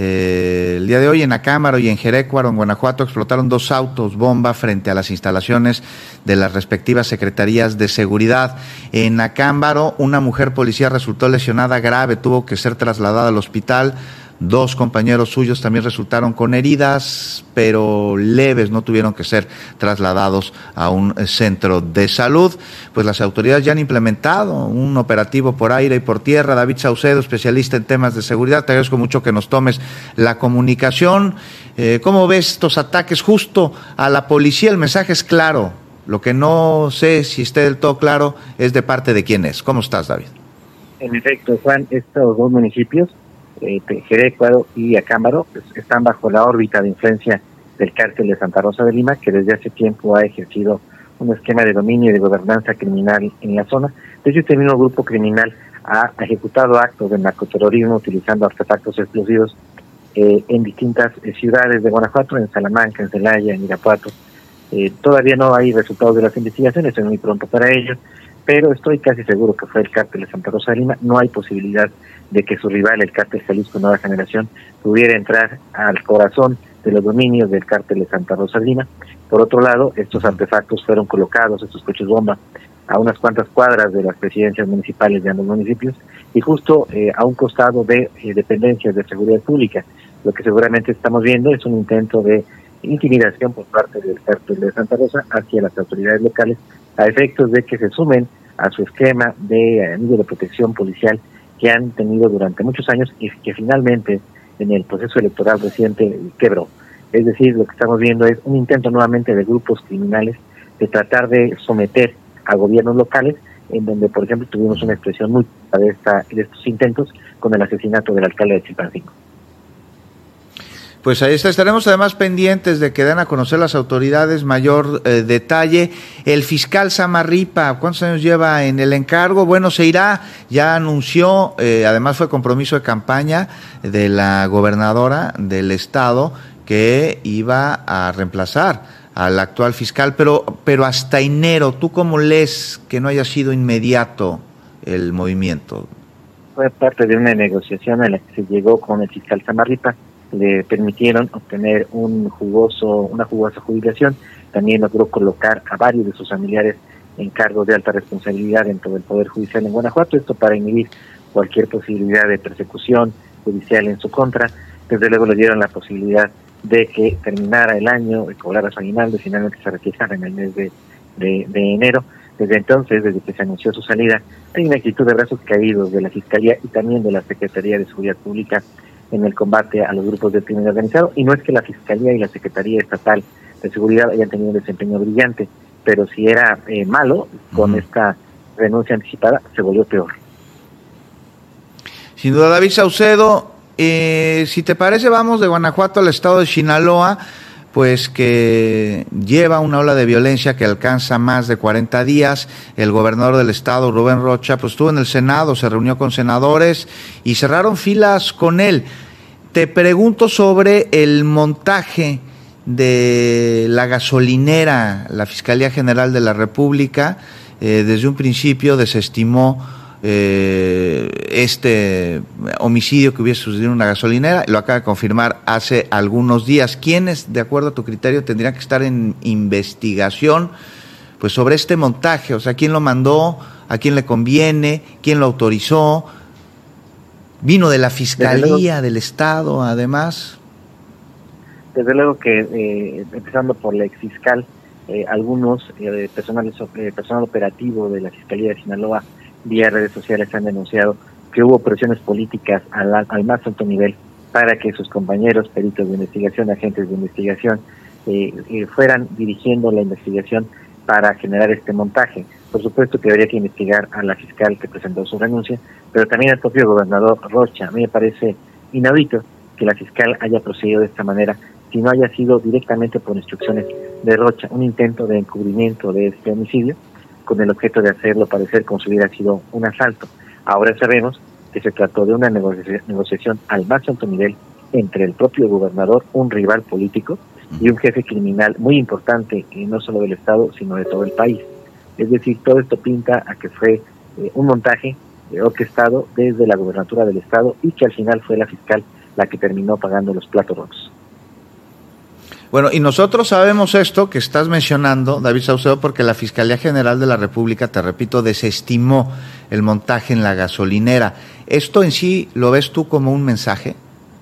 eh, el día de hoy en Acámbaro y en Jerécuaro, en Guanajuato, explotaron dos autos bomba frente a las instalaciones de las respectivas secretarías de seguridad. En Acámbaro, una mujer policía resultó lesionada grave, tuvo que ser trasladada al hospital. Dos compañeros suyos también resultaron con heridas, pero leves, no tuvieron que ser trasladados a un centro de salud. Pues las autoridades ya han implementado un operativo por aire y por tierra. David Saucedo, especialista en temas de seguridad, te agradezco mucho que nos tomes la comunicación. Eh, ¿Cómo ves estos ataques justo a la policía? El mensaje es claro. Lo que no sé si esté del todo claro es de parte de quién es. ¿Cómo estás, David? En efecto, Juan, estos dos municipios, Eh, Jerécuaro y Acámbaro, pues, están bajo la órbita de influencia del cártel de Santa Rosa de Lima, que desde hace tiempo ha ejercido un esquema de dominio y de gobernanza criminal en la zona. De hecho, este mismo grupo criminal ha ejecutado actos de narcoterrorismo utilizando artefactos explosivos eh, en distintas eh, ciudades de Guanajuato, en Salamanca, en Celaya, en Irapuato. Eh, todavía no hay resultados de las investigaciones, es muy pronto para ello, pero estoy casi seguro que fue el cártel de Santa Rosa de Lima. No hay posibilidad de que su rival, el cártel Jalisco Nueva Generación, pudiera entrar al corazón de los dominios del cártel de Santa Rosa de Lima. Por otro lado, estos artefactos fueron colocados, estos coches bomba, a unas cuantas cuadras de las presidencias municipales de ambos municipios y justo eh, a un costado de eh, dependencias de seguridad pública. Lo que seguramente estamos viendo es un intento de intimidación por parte del cártel de Santa Rosa hacia las autoridades locales a efectos de que se sumen a su esquema de anillo de protección policial que han tenido durante muchos años y que finalmente en el proceso electoral reciente quebró. Es decir, lo que estamos viendo es un intento nuevamente de grupos criminales de tratar de someter a gobiernos locales, en donde, por ejemplo, tuvimos una expresión muy de, esta, de estos intentos con el asesinato del alcalde de Chilpancingo. Pues ahí está, estaremos además pendientes de que den a conocer las autoridades mayor eh, detalle. El fiscal Samarripa, ¿cuántos años lleva en el encargo? Bueno, se irá, ya anunció, eh, además fue compromiso de campaña de la gobernadora del estado que iba a reemplazar al actual fiscal, pero, pero hasta enero, ¿tú cómo lees que no haya sido inmediato el movimiento? Fue parte de una negociación en la que se llegó con el fiscal Samarripa. Le permitieron obtener un jugoso, una jugosa jubilación, también logró colocar a varios de sus familiares en cargos de alta responsabilidad dentro del Poder Judicial en Guanajuato, esto para inhibir cualquier posibilidad de persecución judicial en su contra. Desde luego le dieron la posibilidad de que terminara el año, de cobrar su aguinaldo y finalmente se retirara en el mes de, de, de enero. Desde entonces, desde que se anunció su salida, hay una actitud de brazos caídos de la Fiscalía y también de la Secretaría de Seguridad Pública en el combate a los grupos de crimen organizado. Y no es que la Fiscalía y la Secretaría Estatal de Seguridad hayan tenido un desempeño brillante, pero si era eh, malo, con uh-huh. esta renuncia anticipada, se volvió peor. Sin duda, David Saucedo, eh, si te parece, vamos de Guanajuato al estado de Sinaloa, pues que lleva una ola de violencia que alcanza más de cuarenta días. El gobernador del estado, Rubén Rocha, pues estuvo en el Senado, se reunió con senadores y cerraron filas con él. Te pregunto sobre el montaje de la gasolinera. La Fiscalía General de la República eh, desde un principio desestimó eh, este homicidio que hubiese sucedido en una gasolinera, lo acaba de confirmar hace algunos días. ¿Quiénes, de acuerdo a tu criterio, tendrían que estar en investigación pues sobre este montaje? O sea, ¿quién lo mandó? ¿A quién le conviene? ¿Quién lo autorizó? ¿Vino de la Fiscalía del Estado, además? Desde luego que, eh, empezando por la exfiscal, eh, algunos eh, personales, eh, personal operativo de la Fiscalía de Sinaloa, vía redes sociales, han denunciado que hubo presiones políticas al, al más alto nivel para que sus compañeros, peritos de investigación, agentes de investigación, eh, eh, fueran dirigiendo la investigación para generar este montaje. Por supuesto que habría que investigar a la fiscal que presentó su renuncia, pero también al propio gobernador Rocha. A mí me parece inaudito que la fiscal haya procedido de esta manera, si no haya sido directamente por instrucciones de Rocha, un intento de encubrimiento de este homicidio, con el objeto de hacerlo parecer como si hubiera sido un asalto. Ahora sabemos que se trató de una negocia- negociación al más alto nivel entre el propio gobernador, un rival político, y un jefe criminal muy importante, y no solo del Estado, sino de todo el país. Es decir, todo esto pinta a que fue eh, un montaje eh, orquestado desde la gobernatura del Estado y que al final fue la fiscal la que terminó pagando los platos rotos. Bueno, y nosotros sabemos esto que estás mencionando, David Saucedo, porque la Fiscalía General de la República, te repito, desestimó el montaje en la gasolinera. ¿Esto en sí lo ves tú como un mensaje?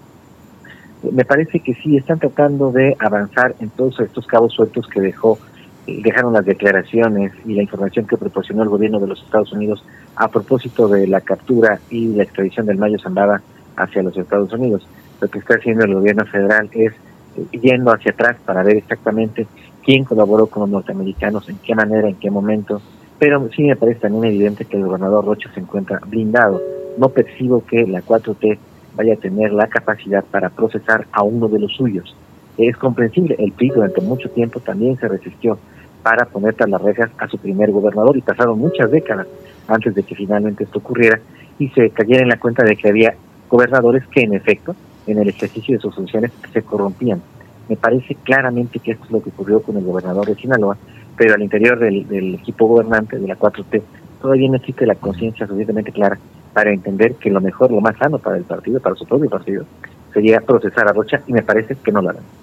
Me parece que sí, están tratando de avanzar en todos estos cabos sueltos que dejó, eh, dejaron las declaraciones y la información que proporcionó el gobierno de los Estados Unidos a propósito de la captura y la extradición del Mayo Zambada hacia los Estados Unidos. Lo que está haciendo el gobierno federal es yendo hacia atrás para ver exactamente quién colaboró con los norteamericanos, en qué manera, en qué momento, pero sí me parece también evidente que el gobernador Rocha se encuentra blindado. No percibo que la cuatro T vaya a tener la capacidad para procesar a uno de los suyos. Es comprensible, el P R I durante mucho tiempo también se resistió para poner tras las rejas a su primer gobernador y pasaron muchas décadas antes de que finalmente esto ocurriera y se cayera en la cuenta de que había gobernadores que en efecto en el ejercicio de sus funciones se corrompían. Me parece claramente que esto es lo que ocurrió con el gobernador de Sinaloa, pero al interior del, del equipo gobernante de la cuatro T todavía no existe la conciencia suficientemente clara para entender que lo mejor, lo más sano para el partido, para su propio partido, sería procesar a Rocha, y me parece que no lo harán.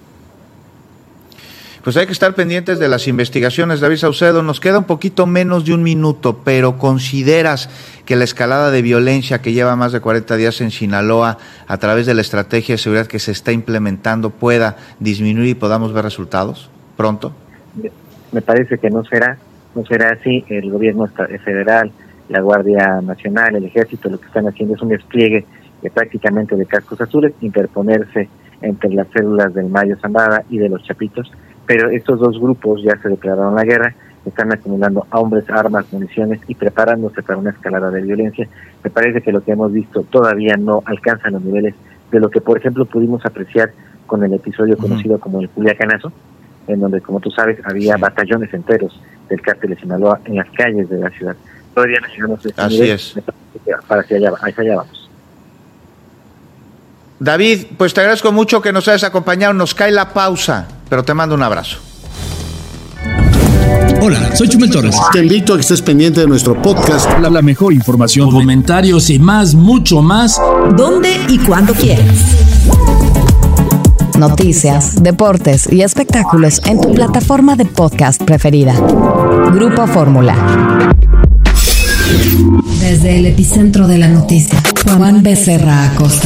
Pues hay que estar pendientes de las investigaciones, David Saucedo. Nos queda un poquito menos de un minuto, pero ¿consideras que la escalada de violencia que lleva más de cuarenta días en Sinaloa, a través de la estrategia de seguridad que se está implementando, pueda disminuir y podamos ver resultados pronto? Me parece que no será, no será así. El gobierno federal, la Guardia Nacional, el Ejército, lo que están haciendo es un despliegue de prácticamente de cascos azules, interponerse entre las células del Mayo Zambada y de los Chapitos, pero estos dos grupos ya se declararon la guerra, están acumulando hombres, armas, municiones y preparándose para una escalada de violencia. Me parece que lo que hemos visto todavía no alcanza los niveles de lo que, por ejemplo, pudimos apreciar con el episodio uh-huh. conocido como el Culiacanazo, en donde, como tú sabes, había sí. batallones enteros del cártel de Sinaloa en las calles de la ciudad. Todavía no llegamos a este Así nivel, es. Para que allá, hacia allá vamos. David, pues te agradezco mucho que nos hayas acompañado. Nos cae la pausa, pero te mando un abrazo. Hola, soy Chumel Torres. Te invito a que estés pendiente de nuestro podcast. La, la mejor información, comentarios y más, mucho más. ¿Dónde y cuándo quieras? noticias, deportes y espectáculos en tu plataforma de podcast preferida. Grupo Fórmula. Desde el epicentro de la noticia, Juan Becerra Acosta.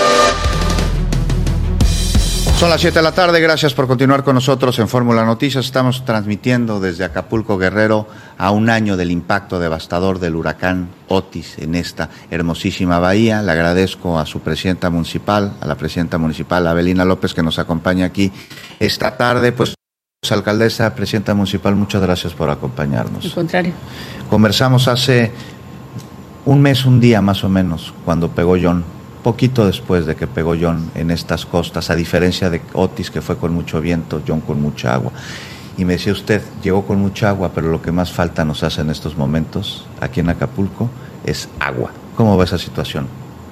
Son las siete de la tarde, gracias por continuar con nosotros en Fórmula Noticias. Estamos transmitiendo desde Acapulco, Guerrero, a un año del impacto devastador del huracán Otis en esta hermosísima bahía. Le agradezco a su presidenta municipal, a la presidenta municipal Abelina López, que nos acompaña aquí esta tarde. Pues, alcaldesa, presidenta municipal, muchas gracias por acompañarnos. Al contrario. Conversamos hace un mes, un día más o menos, cuando pegó John. Poquito después de que pegó John en estas costas, a diferencia de Otis, que fue con mucho viento, John con mucha agua. Y me decía usted, llegó con mucha agua, pero lo que más falta nos hace en estos momentos, aquí en Acapulco, es agua. ¿Cómo va esa situación?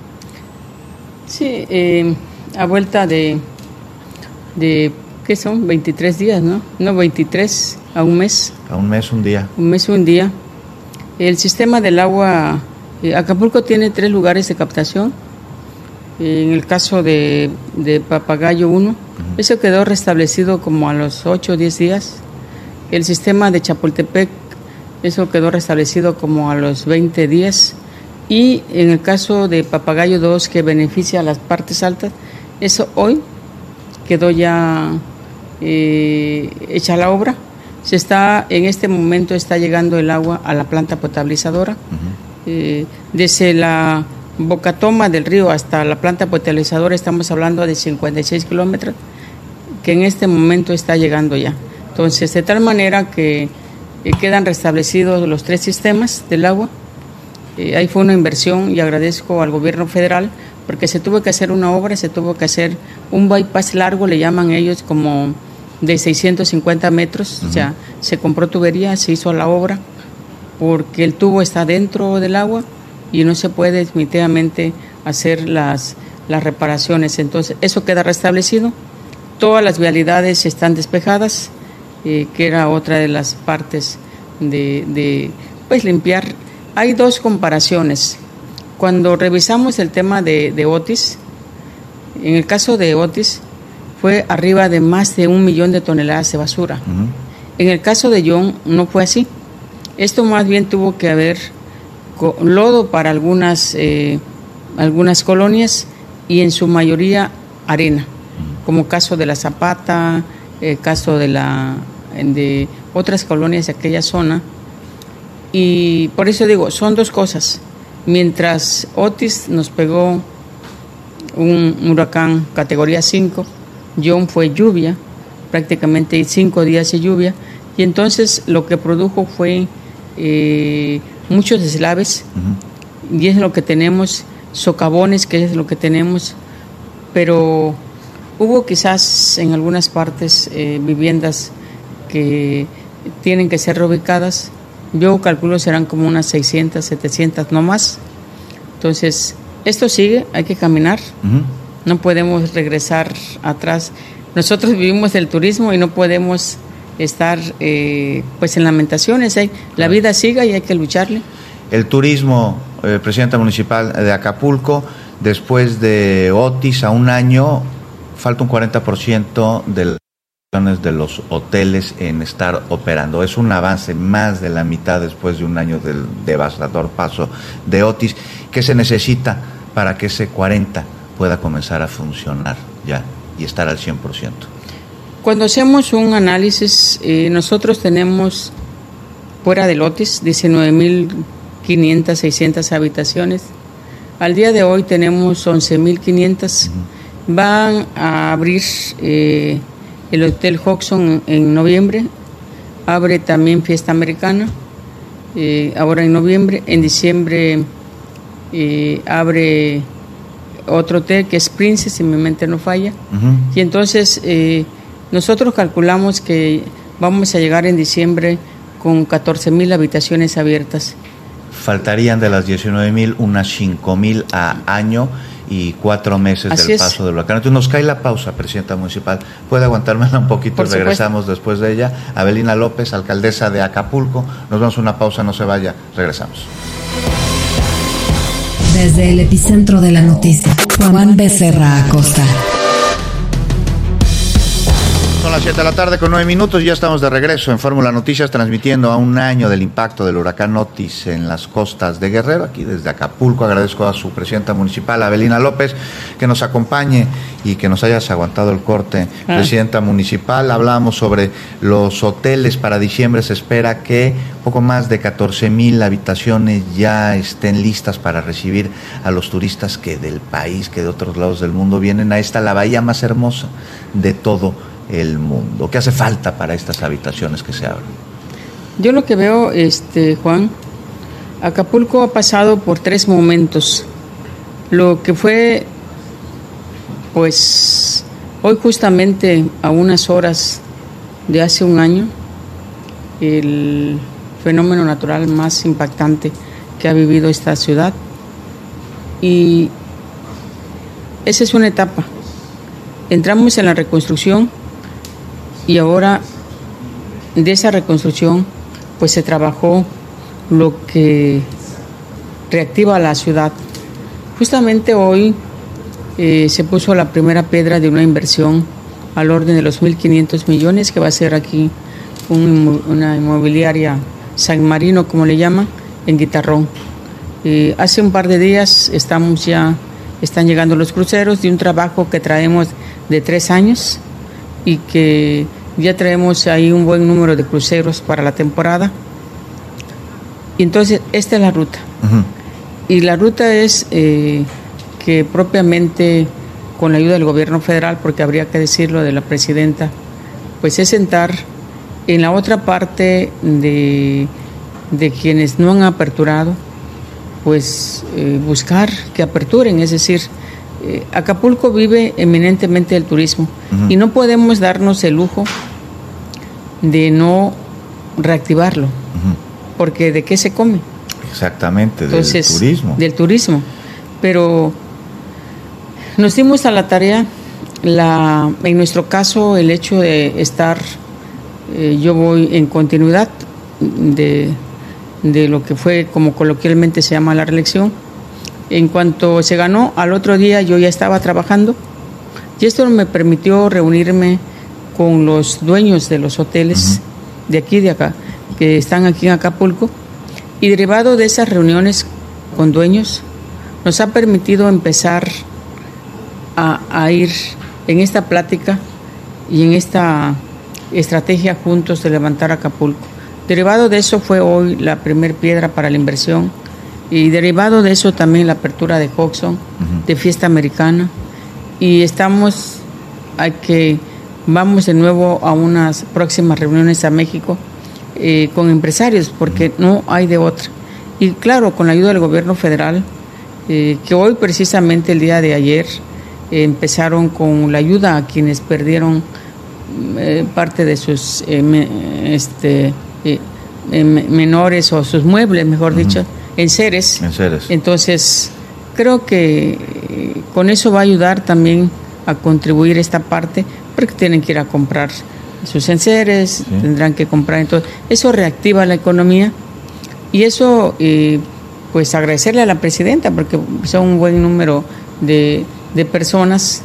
Sí, eh, a vuelta de, de, ¿qué son? veintitrés días, ¿no? No, veintitrés, a un mes. A un mes, un día. Un mes, un día. El sistema del agua, eh, Acapulco tiene tres lugares de captación. En el caso de, de Papagayo uno, uh-huh. Eso quedó restablecido como a los ocho o diez días. El sistema de Chapultepec, eso quedó restablecido como a los veinte días. Y en el caso de Papagayo dos, que beneficia a las partes altas, eso hoy quedó ya eh, hecha la obra. Se está, en este momento está llegando el agua a la planta potabilizadora. Uh-huh. Eh, desde la Bocatoma del río hasta la planta potabilizadora estamos hablando de cincuenta y seis kilómetros, que en este momento está llegando ya. Entonces, de tal manera que eh, quedan restablecidos los tres sistemas del agua. Eh, ahí fue una inversión y agradezco al gobierno federal porque se tuvo que hacer una obra, se tuvo que hacer un bypass largo, le llaman ellos, como de seiscientos cincuenta metros. Uh-huh. O sea, se compró tubería, se hizo la obra porque el tubo está dentro del agua y no se puede definitivamente hacer las, las reparaciones. Entonces, eso queda restablecido. Todas las vialidades están despejadas, eh, que era otra de las partes de, de pues, limpiar. Hay dos comparaciones. Cuando revisamos el tema de, de Otis, en el caso de Otis, fue arriba de más de un millón de toneladas de basura. Uh-huh. En el caso de John, no fue así. Esto más bien tuvo que haber lodo para algunas eh, algunas colonias y en su mayoría arena, como caso de la Zapata, eh, caso de la de otras colonias de aquella zona. Y por eso digo, son dos cosas. Mientras Otis nos pegó un huracán categoría cinco, John fue lluvia, prácticamente cinco días de lluvia, y entonces lo que produjo fue eh, muchos deslaves, uh-huh. Y es lo que tenemos, socavones, que es lo que tenemos, pero hubo quizás en algunas partes eh, viviendas que tienen que ser reubicadas. Yo calculo serán como unas seiscientas, setecientas, no más. Entonces, esto sigue, hay que caminar, uh-huh. No podemos regresar atrás. Nosotros vivimos del turismo y no podemos estar eh, pues en lamentaciones. ¿eh? La vida sigue y hay que lucharle. El turismo, eh, presidenta municipal de Acapulco, después de Otis a un año, falta un cuarenta por ciento de las de los hoteles en estar operando. Es un avance más de la mitad después de un año del devastador paso de Otis. ¿Qué se necesita para que ese cuarenta pueda comenzar a funcionar ya y estar al cien por ciento? Cuando hacemos un análisis, eh, nosotros tenemos fuera del Otis diecinueve mil quinientas, seiscientas habitaciones. Al día de hoy tenemos once mil quinientas. Uh-huh. Van a abrir eh, el Hotel Hodgson en noviembre. Abre también Fiesta Americana, eh, ahora en noviembre. En diciembre eh, abre otro hotel que es Princess, si mi mente no falla. Uh-huh. Y entonces eh, nosotros calculamos que vamos a llegar en diciembre con catorce mil habitaciones abiertas. Faltarían de las diecinueve mil unas cinco mil a año y cuatro meses Así del es. paso del huracán. Entonces nos cae la pausa, presidenta municipal. ¿Puede aguantármela un poquito? Por Regresamos supuesto. Después de ella. Abelina López, alcaldesa de Acapulco. Nos vamos a una pausa, no se vaya. Regresamos. Desde el epicentro de la noticia, Juan Becerra Acosta. Son las siete de la tarde con nueve minutos y ya estamos de regreso en Fórmula Noticias, transmitiendo a un año del impacto del huracán Otis en las costas de Guerrero, aquí desde Acapulco. Agradezco a su presidenta municipal, Abelina López, que nos acompañe y que nos hayas aguantado el corte. Ah. Presidenta municipal, hablábamos sobre los hoteles. Para diciembre se espera que poco más de catorce mil habitaciones ya estén listas para recibir a los turistas que del país, que de otros lados del mundo vienen a esta, la bahía más hermosa de todo el mundo. ¿Qué hace falta para estas habitaciones que se abren? Yo lo que veo, este Juan, Acapulco ha pasado por tres momentos. Lo que fue, pues, hoy justamente a unas horas de hace un año, el fenómeno natural más impactante que ha vivido esta ciudad. Y esa es una etapa. Entramos en la reconstrucción y ahora de esa reconstrucción pues se trabajó lo que reactiva la ciudad. Justamente hoy eh, se puso la primera piedra de una inversión al orden de los mil quinientos millones que va a ser aquí un, una inmobiliaria San Marino, como le llaman, en Guitarrón. Eh, hace un par de días estamos ya, están llegando los cruceros de un trabajo que traemos de tres años y que ya traemos ahí un buen número de cruceros para la temporada. Y entonces esta es la ruta. Uh-huh. Y la ruta es eh, que propiamente con la ayuda del gobierno federal, porque habría que decirlo de la presidenta, pues es sentar en la otra parte de, de quienes no han aperturado, pues eh, buscar que aperturen, es decir, eh, Acapulco vive eminentemente del turismo. Uh-huh. Y no podemos darnos el lujo de no reactivarlo, uh-huh. porque ¿de qué se come? Exactamente, Entonces, del turismo. Del turismo. Pero nos dimos a la tarea, la, en nuestro caso, el hecho de estar, eh, yo voy en continuidad de, de lo que fue, como coloquialmente se llama, la reelección. En cuanto se ganó, al otro día yo ya estaba trabajando y esto me permitió reunirme con los dueños de los hoteles uh-huh. de aquí de acá, que están aquí en Acapulco, y derivado de esas reuniones con dueños, nos ha permitido empezar a, a ir en esta plática y en esta estrategia juntos de levantar Acapulco. Derivado de eso fue hoy la primer piedra para la inversión, y derivado de eso también la apertura de Hoxton, uh-huh. de Fiesta Americana, y estamos a que vamos de nuevo a unas próximas reuniones a México eh, con empresarios, porque no hay de otra. Y claro, con la ayuda del gobierno federal, eh, que hoy precisamente el día de ayer eh, empezaron con la ayuda a quienes perdieron eh, parte de sus eh, me, este, eh, eh, menores o sus muebles, mejor uh-huh. dicho, en Ceres. en Ceres. Entonces, creo que eh, con eso va a ayudar también a contribuir esta parte, porque tienen que ir a comprar sus enseres, sí. tendrán que comprar, entonces eso reactiva la economía y eso, eh, pues agradecerle a la presidenta, porque son un buen número de, de personas,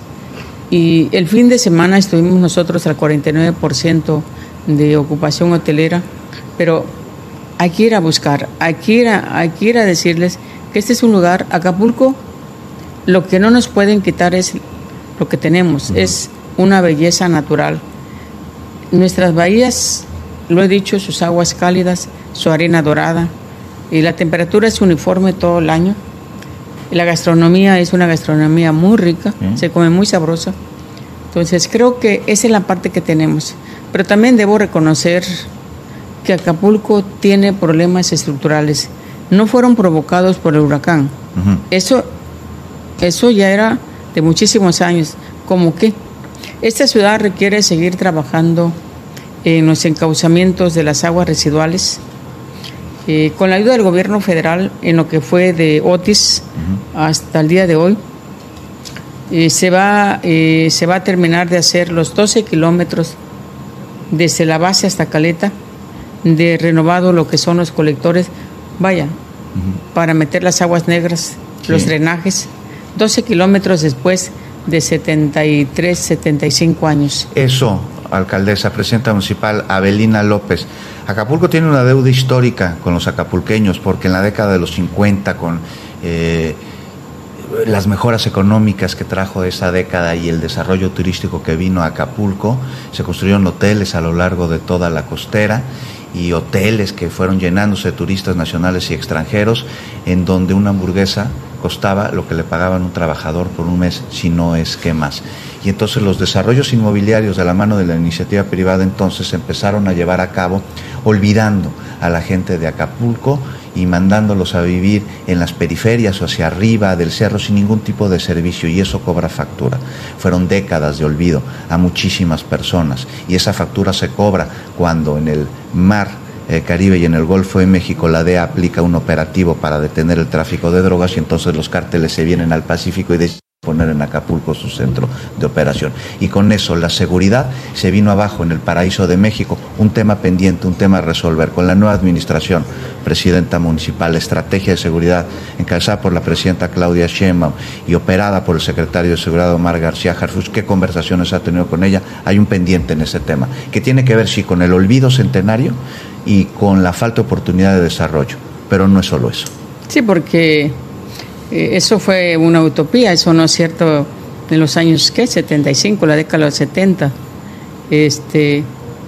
y el fin de semana estuvimos nosotros al cuarenta y nueve por ciento de ocupación hotelera, pero hay que ir a buscar, hay que ir a, hay que ir a decirles que este es un lugar, Acapulco, lo que no nos pueden quitar es lo que tenemos, uh-huh. es una belleza natural. Nuestras bahías, lo he dicho, sus aguas cálidas, su arena dorada, y la temperatura es uniforme todo el año. La gastronomía es una gastronomía muy rica, uh-huh. se come muy sabrosa. Entonces creo que esa es la parte que tenemos. Pero también debo reconocer que Acapulco tiene problemas estructurales. No fueron provocados por el huracán. Uh-huh. Eso, eso ya era de muchísimos años. ¿Cómo qué? Esta ciudad requiere seguir trabajando en los encauzamientos de las aguas residuales, eh, con la ayuda del gobierno federal en lo que fue de Otis uh-huh. hasta el día de hoy. Eh, se va, eh, se va a terminar de hacer los doce kilómetros desde la base hasta Caleta, de renovado lo que son los colectores, vaya, uh-huh. para meter las aguas negras, sí. los drenajes, doce kilómetros después de setenta y tres, setenta y cinco años. Eso alcaldesa, presidenta municipal Avelina López. Acapulco tiene una deuda histórica con los acapulqueños, porque en la década de los cincuenta, con eh, las mejoras económicas que trajo esa década y el desarrollo turístico que vino a Acapulco, se construyeron hoteles a lo largo de toda la costera, y hoteles que fueron llenándose de turistas nacionales y extranjeros, en donde una hamburguesa costaba lo que le pagaban un trabajador por un mes, si no es que más. Y entonces los desarrollos inmobiliarios de la mano de la iniciativa privada entonces se empezaron a llevar a cabo, olvidando a la gente de Acapulco y mandándolos a vivir en las periferias o hacia arriba del cerro sin ningún tipo de servicio, y eso cobra factura. Fueron décadas de olvido a muchísimas personas, y esa factura se cobra cuando en el mar eh, Caribe y en el Golfo de México la D E A aplica un operativo para detener el tráfico de drogas, y entonces los cárteles se vienen al Pacífico y deciden poner en Acapulco su centro de operación. Y con eso la seguridad se vino abajo en el paraíso de México, un tema pendiente, un tema a resolver. Con la nueva administración, presidenta municipal, estrategia de seguridad encabezada por la presidenta Claudia Sheinbaum y operada por el secretario de Seguridad Omar García Harfuch, ¿qué conversaciones ha tenido con ella? Hay un pendiente en ese tema, que tiene que ver sí con el olvido centenario y con la falta de oportunidad de desarrollo, pero no es solo eso. Sí, porque eso fue una utopía, eso no es cierto. En los años, ¿qué? setenta y cinco, la década de los setenta, este,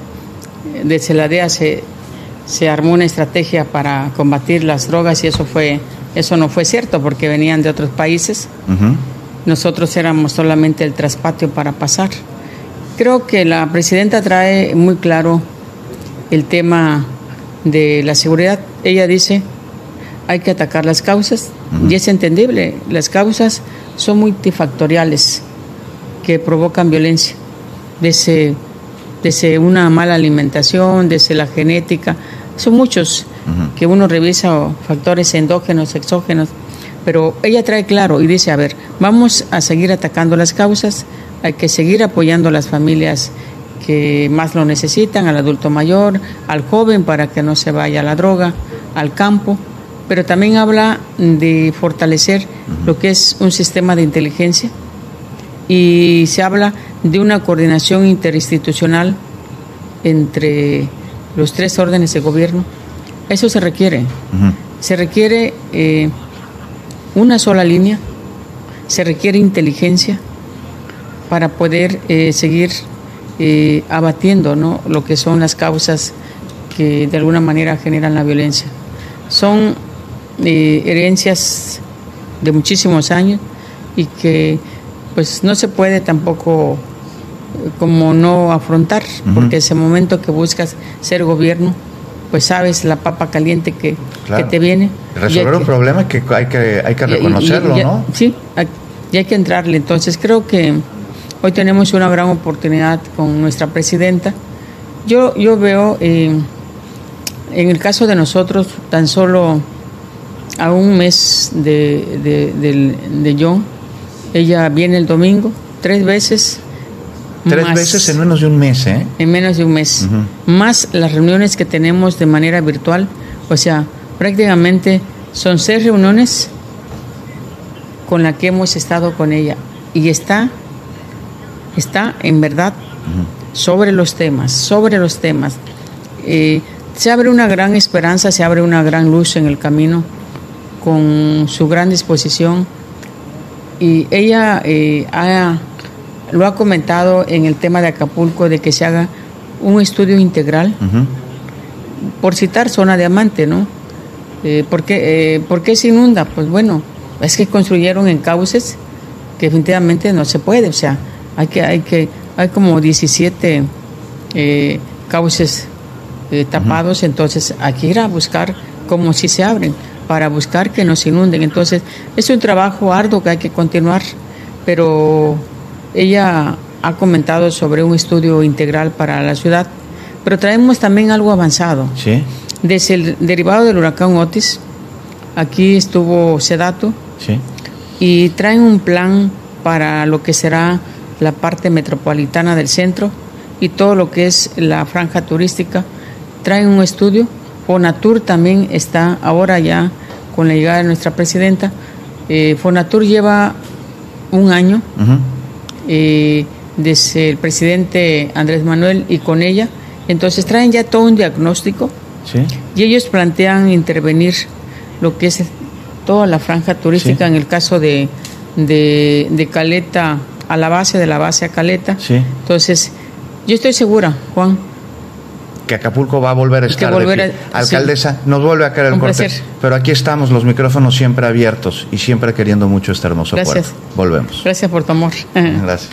desde la D E A se, se armó una estrategia para combatir las drogas, y eso fue, eso no fue cierto, porque venían de otros países. Uh-huh. Nosotros éramos solamente el traspatio para pasar. Creo que la presidenta trae muy claro el tema de la seguridad. Ella dice: hay que atacar las causas, uh-huh. y es entendible. Las causas son multifactoriales que provocan violencia, desde, desde una mala alimentación, desde la genética, son muchos uh-huh. que uno revisa, factores endógenos, exógenos, pero ella trae claro y dice: a ver, vamos a seguir atacando las causas, hay que seguir apoyando a las familias que más lo necesitan, al adulto mayor, al joven para que no se vaya a la droga, al campo. Pero también habla de fortalecer uh-huh. lo que es un sistema de inteligencia, y se habla de una coordinación interinstitucional entre los tres órdenes de gobierno. Eso se requiere. Uh-huh. Se requiere eh, una sola línea, se requiere inteligencia para poder eh, seguir eh, abatiendo, ¿no?, lo que son las causas que de alguna manera generan la violencia. Son Eh, herencias de muchísimos años, y que pues no se puede tampoco eh, como no afrontar, uh-huh. porque ese momento que buscas ser gobierno, pues sabes la papa caliente que, claro. que te viene. Resolver un que, problema que hay que hay que reconocerlo, y, y, y, ¿no? Sí, hay, y hay que entrarle. Entonces creo que hoy tenemos una gran oportunidad con nuestra presidenta. Yo, yo veo eh, en el caso de nosotros, tan solo a un mes de, de, de, de John, ella viene el domingo, tres veces. Tres más, veces en menos de un mes, ¿eh? En menos de un mes. Uh-huh. Más las reuniones que tenemos de manera virtual. O sea, prácticamente son seis reuniones con las que hemos estado con ella. Y está, está en verdad uh-huh. sobre los temas, sobre los temas. Eh, se abre una gran esperanza, se abre una gran luz en el camino, con su gran disposición, y ella eh, ha, lo ha comentado en el tema de Acapulco, de que se haga un estudio integral, uh-huh. por citar Zona Diamante, ¿no? Eh, ¿por qué, eh, ¿Por qué se inunda? Pues bueno, es que construyeron en cauces que definitivamente no se puede, o sea, hay que, hay que, hay como diecisiete eh, cauces eh, tapados, uh-huh. entonces hay que ir a buscar cómo sí se abren, para buscar que no se inunden. Entonces, es un trabajo arduo que hay que continuar, pero ella ha comentado sobre un estudio integral para la ciudad, pero traemos también algo avanzado. ¿Sí? Desde el derivado del huracán Otis, aquí estuvo Sedato, ¿sí?, y traen un plan para lo que será la parte metropolitana del centro y todo lo que es la franja turística. Traen un estudio. Fonatur también está ahora ya con la llegada de nuestra presidenta. Eh, Fonatur lleva un año uh-huh. eh, desde el presidente Andrés Manuel y con ella. Entonces traen ya todo un diagnóstico, ¿sí? Y ellos plantean intervenir lo que es toda la franja turística, sí, en el caso de, de, de Caleta a la base, de la base a Caleta. Sí. Entonces, yo estoy segura, Juan, que Acapulco va a volver a estar volver de pie. a, Alcaldesa, sí, nos vuelve a caer el un corte. Placer. Pero aquí estamos, los micrófonos siempre abiertos y siempre queriendo mucho este hermoso Gracias. puerto. Volvemos. Gracias por tu amor. Gracias.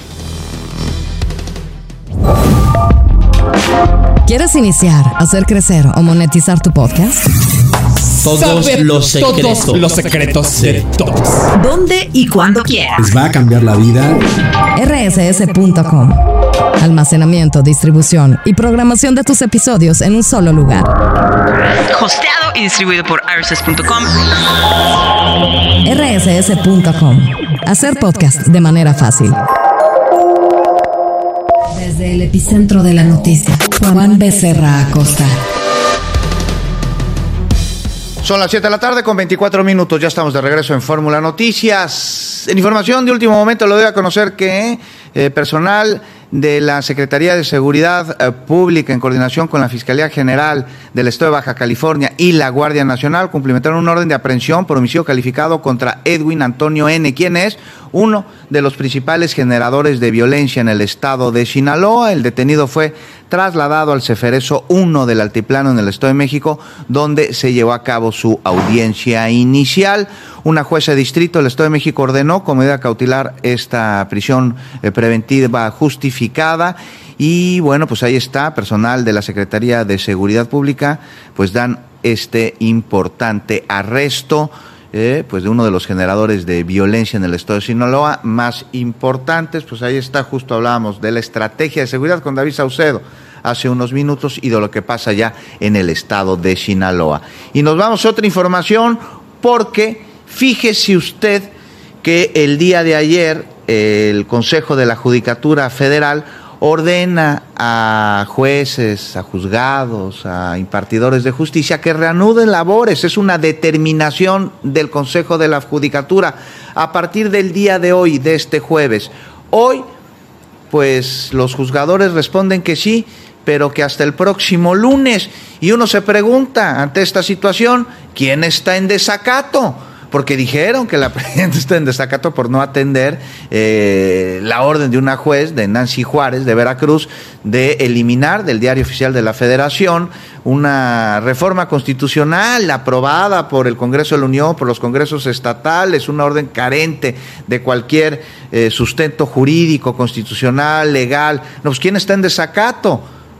¿Quieres iniciar, hacer crecer o monetizar tu podcast? Todos Saber los secretos. Todos los secretos de todos. ¿Dónde y cuándo quieras? ¿Les va a cambiar la vida? R S S punto com. Almacenamiento, distribución y programación de tus episodios en un solo lugar. Hosteado y distribuido por R S S punto com. R S S punto com. Hacer podcast de manera fácil. Desde el epicentro de la noticia, Juan Becerra Acosta. Son las siete de la tarde con veinticuatro minutos, ya estamos de regreso en Fórmula Noticias. En información de último momento le doy a conocer que eh, personal de la Secretaría de Seguridad eh, Pública, en coordinación con la Fiscalía General del Estado de Baja California y la Guardia Nacional, cumplimentaron un orden de aprehensión por homicidio calificado contra Edwin Antonio N., quien es uno de los principales generadores de violencia en el estado de Sinaloa. El detenido fue trasladado al Ceferezo uno del Altiplano en el Estado de México, donde se llevó a cabo su audiencia inicial. Una jueza de distrito del Estado de México ordenó como medida cautelar esta prisión eh, preventiva justificada. Y bueno, pues ahí está, personal de la Secretaría de Seguridad Pública, pues dan este importante arresto, eh, pues de uno de los generadores de violencia en el estado de Sinaloa más importantes. Pues ahí está, justo hablábamos de la estrategia de seguridad con David Saucedo hace unos minutos y de lo que pasa ya en el estado de Sinaloa. Y nos vamos a otra información, porque fíjese usted que el día de ayer el Consejo de la Judicatura Federal ordena a jueces, a juzgados, a impartidores de justicia que reanuden labores. Es una determinación del Consejo de la Judicatura a partir del día de hoy, de este jueves. Hoy, pues los juzgadores responden que sí, pero que hasta el próximo lunes. Y uno se pregunta, ante esta situación, ¿quién está en desacato? Porque dijeron que la presidenta está en desacato por no atender eh, la orden de una juez, de Nancy Juárez, de Veracruz, de eliminar del Diario Oficial de la Federación una reforma constitucional aprobada por el Congreso de la Unión, por los congresos estatales, una orden carente de cualquier eh, sustento jurídico, constitucional, legal. No, pues ¿quién está en desacato?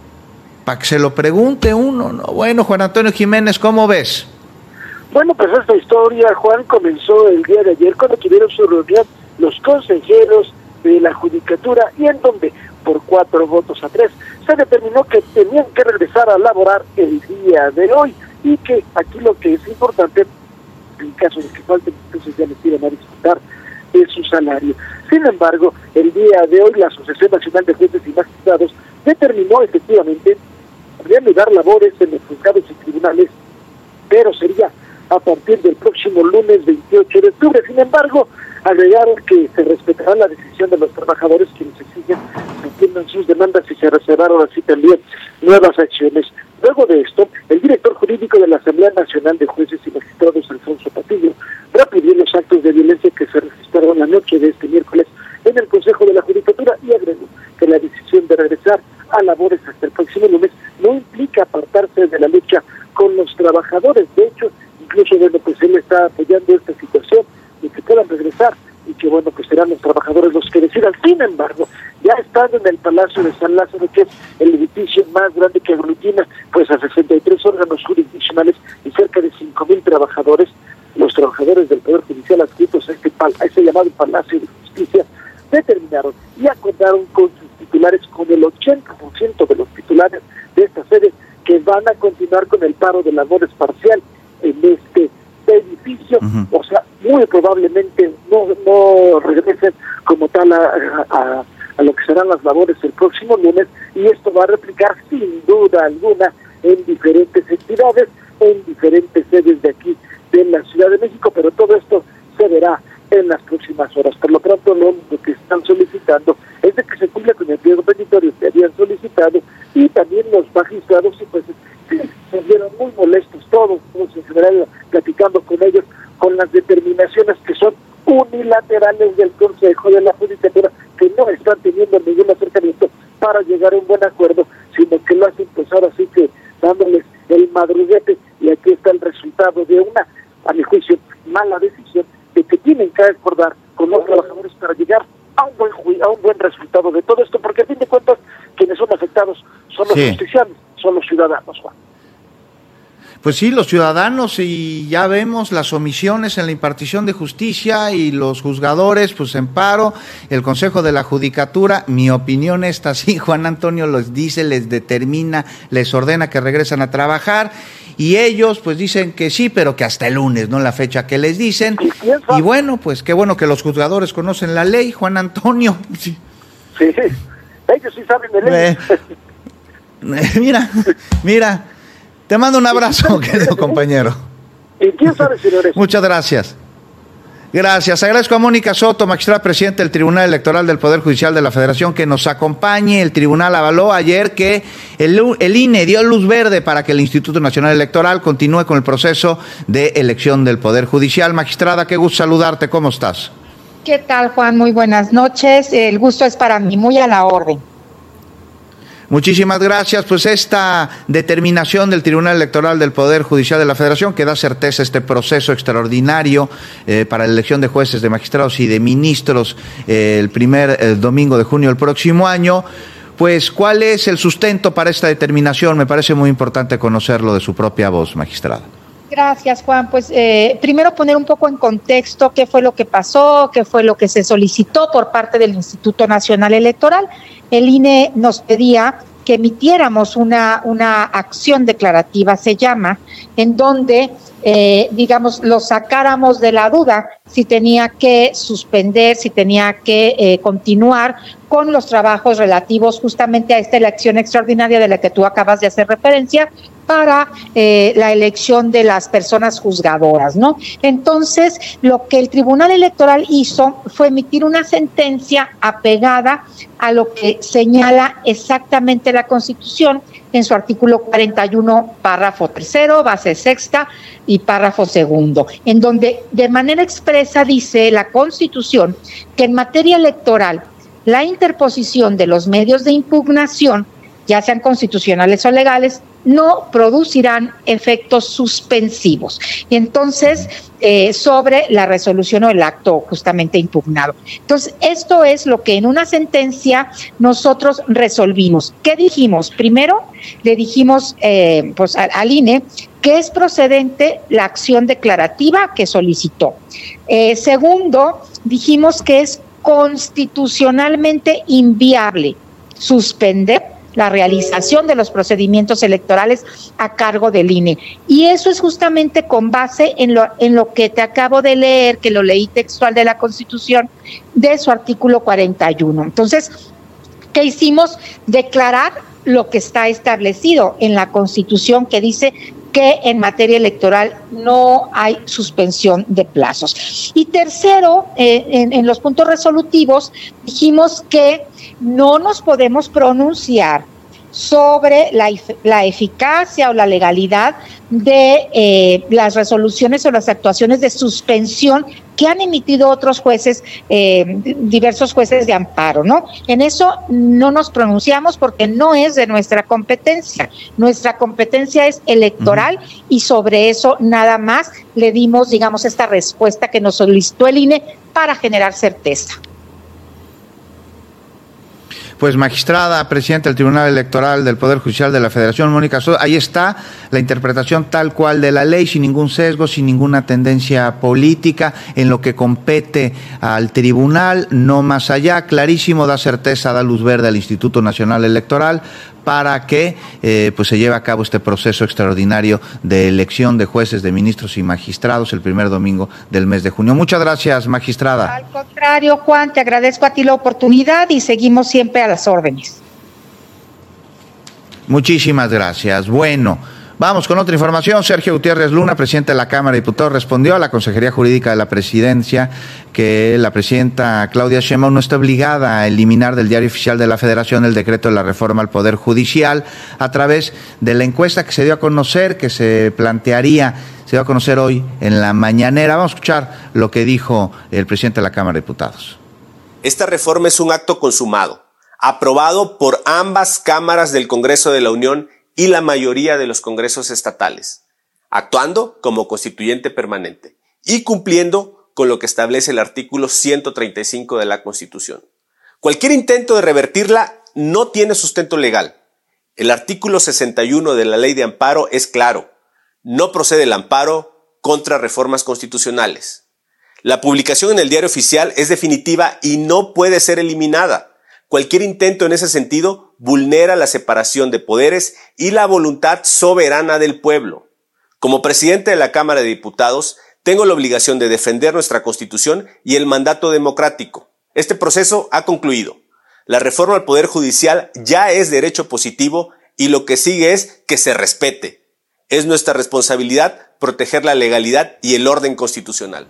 Para que se lo pregunte uno, ¿no? Bueno, Juan Antonio Jiménez, ¿cómo ves? Bueno, pues esta historia, Juan, comenzó el día de ayer cuando tuvieron su reunión los consejeros de la Judicatura, y en donde, por cuatro votos a tres, se determinó que tenían que regresar a laborar el día de hoy, y que aquí lo que es importante, en caso de que falten, entonces ya les iban a disfrutar de su salario. Sin embargo, el día de hoy la Asociación Nacional de Jueces y Magistrados determinó efectivamente reanudar labores en los juzgados y tribunales, pero sería a partir del próximo lunes veintiocho de octubre. Sin embargo, agregaron que se respetará la decisión de los trabajadores, quienes exigen que atiendan sus demandas, y se reservaron así también nuevas acciones. Luego de esto, el director jurídico de la Asamblea Nacional de Jueces y Magistrados, Alfonso Patillo, repudió los actos de violencia que se registraron la noche de este miércoles en el Consejo de la Judicatura, y agregó que la decisión de regresar a labores hasta el próximo lunes no implica apartarse de la lucha con los trabajadores. De hecho, incluso, bueno, pues él está apoyando esta situación de que puedan regresar, y que, bueno, pues serán los trabajadores los que decidan. Sin embargo, ya estando en el Palacio de San Lázaro, que es el edificio más grande que aglutina pues a sesenta y tres órganos jurisdiccionales y cerca de cinco mil trabajadores, los trabajadores del Poder Judicial adscritos a este pal a ese llamado Palacio de Justicia determinaron y acordaron con sus titulares, con el ochenta por ciento de los titulares de esta sede, que van a continuar con el paro de labores parcial en este edificio. Uh-huh. O sea, muy probablemente no, no regresen como tal a, a, a lo que serán las labores el próximo lunes, y esto va a replicar sin duda alguna en diferentes entidades, en diferentes sedes de aquí de la Ciudad de México, pero todo esto se verá en las próximas horas. Por lo pronto, lo único que están solicitando es de que se cumpla y también los magistrados, y pues sí, se vieron muy molestos todos, todos en general, platicando con ellos, con las determinaciones que son unilaterales del Consejo de la Judicatura, que no están teniendo ningún acercamiento para llegar a un buen acuerdo, sino que lo hacen pues ahora sí que dándoles el madruguete, y aquí está el resultado de una, a mi juicio, mala decisión de que tienen que acordar con los trabajadores para llegar a un buen ju- a un buen resultado de todo esto, porque a fin de cuentas quienes son afectados son los Sí. justiciables, son los ciudadanos, Juan. Pues sí, los ciudadanos, y ya vemos las omisiones en la impartición de justicia y los juzgadores pues en paro, el Consejo de la Judicatura, mi opinión está así, Juan Antonio los dice, les determina, les ordena que regresen a trabajar, y ellos pues dicen que sí, pero que hasta el lunes, ¿no? La fecha que les dicen, y bueno, pues qué bueno que los juzgadores conocen la ley, Juan Antonio. Sí, sí. Ellos sí saben de ley. Eh, mira, mira. Te mando un abrazo, querido compañero. ¿Y quién sabe si lo eres? Muchas gracias. Gracias. Agradezco a Mónica Soto, magistrada presidenta del Tribunal Electoral del Poder Judicial de la Federación, que nos acompañe. El tribunal avaló ayer que el, el I N E dio luz verde para que el Instituto Nacional Electoral continúe con el proceso de elección del Poder Judicial. Magistrada, qué gusto saludarte. ¿Cómo estás? ¿Qué tal, Juan? Muy buenas noches. El gusto es para mí, muy a la orden. Muchísimas gracias. Pues esta determinación del Tribunal Electoral del Poder Judicial de la Federación, que da certeza a este proceso extraordinario eh, para la elección de jueces, de magistrados y de ministros eh, el primer eh, domingo de junio del próximo año. Pues, ¿cuál es el sustento para esta determinación? Me parece muy importante conocerlo de su propia voz, magistrada. Gracias, Juan. Pues eh, primero poner un poco en contexto qué fue lo que pasó, qué fue lo que se solicitó por parte del Instituto Nacional Electoral. El I N E nos pedía que emitiéramos una, una acción declarativa, se llama, en donde, eh, digamos, lo sacáramos de la duda si tenía que suspender, si tenía que eh, continuar con los trabajos relativos justamente a esta elección extraordinaria de la que tú acabas de hacer referencia, para eh, la elección de las personas juzgadoras, ¿no? Entonces, lo que el Tribunal Electoral hizo fue emitir una sentencia apegada a lo que señala exactamente la Constitución en su artículo cuarenta y uno, párrafo tercero, base sexta y párrafo segundo, en donde de manera expresa dice la Constitución que en materia electoral la interposición de los medios de impugnación, ya sean constitucionales o legales, no producirán efectos suspensivos. Y entonces, eh, sobre la resolución o el acto justamente impugnado. Entonces, esto es lo que en una sentencia nosotros resolvimos. ¿Qué dijimos? Primero, le dijimos eh, pues, al, al I N E que es procedente la acción declarativa que solicitó. Eh, segundo, dijimos que es constitucionalmente inviable suspender la realización de los procedimientos electorales a cargo del I N E. Y eso es justamente con base en lo, en lo que te acabo de leer, que lo leí textual de la Constitución, de su artículo cuarenta y uno. Entonces, ¿qué hicimos? Declarar lo que está establecido en la Constitución, que dice que en materia electoral no hay suspensión de plazos. Y tercero, eh, en, en los puntos resolutivos, dijimos que no nos podemos pronunciar sobre la, la eficacia o la legalidad de eh, las resoluciones o las actuaciones de suspensión que han emitido otros jueces, eh, diversos jueces de amparo, ¿no? En eso no nos pronunciamos porque no es de nuestra competencia. Nuestra competencia es electoral uh-huh. y sobre eso nada más le dimos, digamos, esta respuesta que nos solicitó el I N E para generar certeza. Pues, magistrada, presidenta del Tribunal Electoral del Poder Judicial de la Federación, Mónica Soto, ahí está la interpretación tal cual de la ley, sin ningún sesgo, sin ninguna tendencia política, en lo que compete al tribunal, no más allá, clarísimo, da certeza, da luz verde al Instituto Nacional Electoral para que eh, pues se lleve a cabo este proceso extraordinario de elección de jueces, de ministros y magistrados el primer domingo del mes de junio. Muchas gracias, magistrada. Al contrario, Juan, te agradezco a ti la oportunidad y seguimos siempre a las órdenes. Muchísimas gracias. Bueno, Vamos con otra información. Sergio Gutiérrez Luna, presidente de la Cámara de Diputados, respondió a la Consejería Jurídica de la Presidencia que la presidenta Claudia Sheinbaum no está obligada a eliminar del Diario Oficial de la Federación el decreto de la reforma al Poder Judicial a través de la encuesta que se dio a conocer, que se plantearía, se dio a conocer hoy en la mañanera. Vamos a escuchar lo que dijo el presidente de la Cámara de Diputados. Esta reforma es un acto consumado, aprobado por ambas cámaras del Congreso de la Unión y la mayoría de los congresos estatales, actuando como constituyente permanente y cumpliendo con lo que establece el artículo ciento treinta y cinco de la Constitución. Cualquier intento de revertirla no tiene sustento legal. El artículo sesenta y uno de la Ley de Amparo es claro: no procede el amparo contra reformas constitucionales. La publicación en el Diario Oficial es definitiva y no puede ser eliminada. Cualquier intento en ese sentido vulnera la separación de poderes y la voluntad soberana del pueblo. Como presidente de la Cámara de Diputados, tengo la obligación de defender nuestra Constitución y el mandato democrático. Este proceso ha concluido. La reforma al Poder Judicial ya es derecho positivo y lo que sigue es que se respete. Es nuestra responsabilidad proteger la legalidad y el orden constitucional.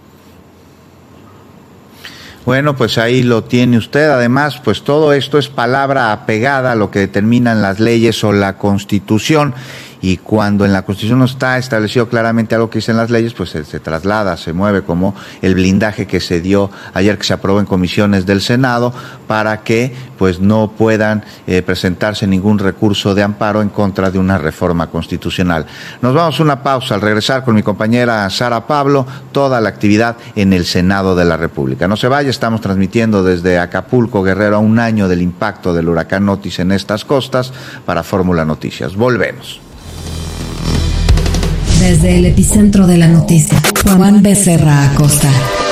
Bueno, pues ahí lo tiene usted. Además, pues todo esto es palabra apegada a lo que determinan las leyes o la Constitución. Y cuando en la Constitución no está establecido claramente algo que dicen las leyes, pues se, se traslada, se mueve, como el blindaje que se dio ayer, que se aprobó en comisiones del Senado, para que pues no puedan eh, presentarse ningún recurso de amparo en contra de una reforma constitucional. Nos vamos a una pausa. Al regresar con mi compañera Sara Pablo, toda la actividad en el Senado de la República. No se vaya, estamos transmitiendo desde Acapulco, Guerrero, a un año del impacto del huracán Otis en estas costas para Fórmula Noticias. Volvemos. Desde el epicentro de la noticia, Juan Becerra Acosta.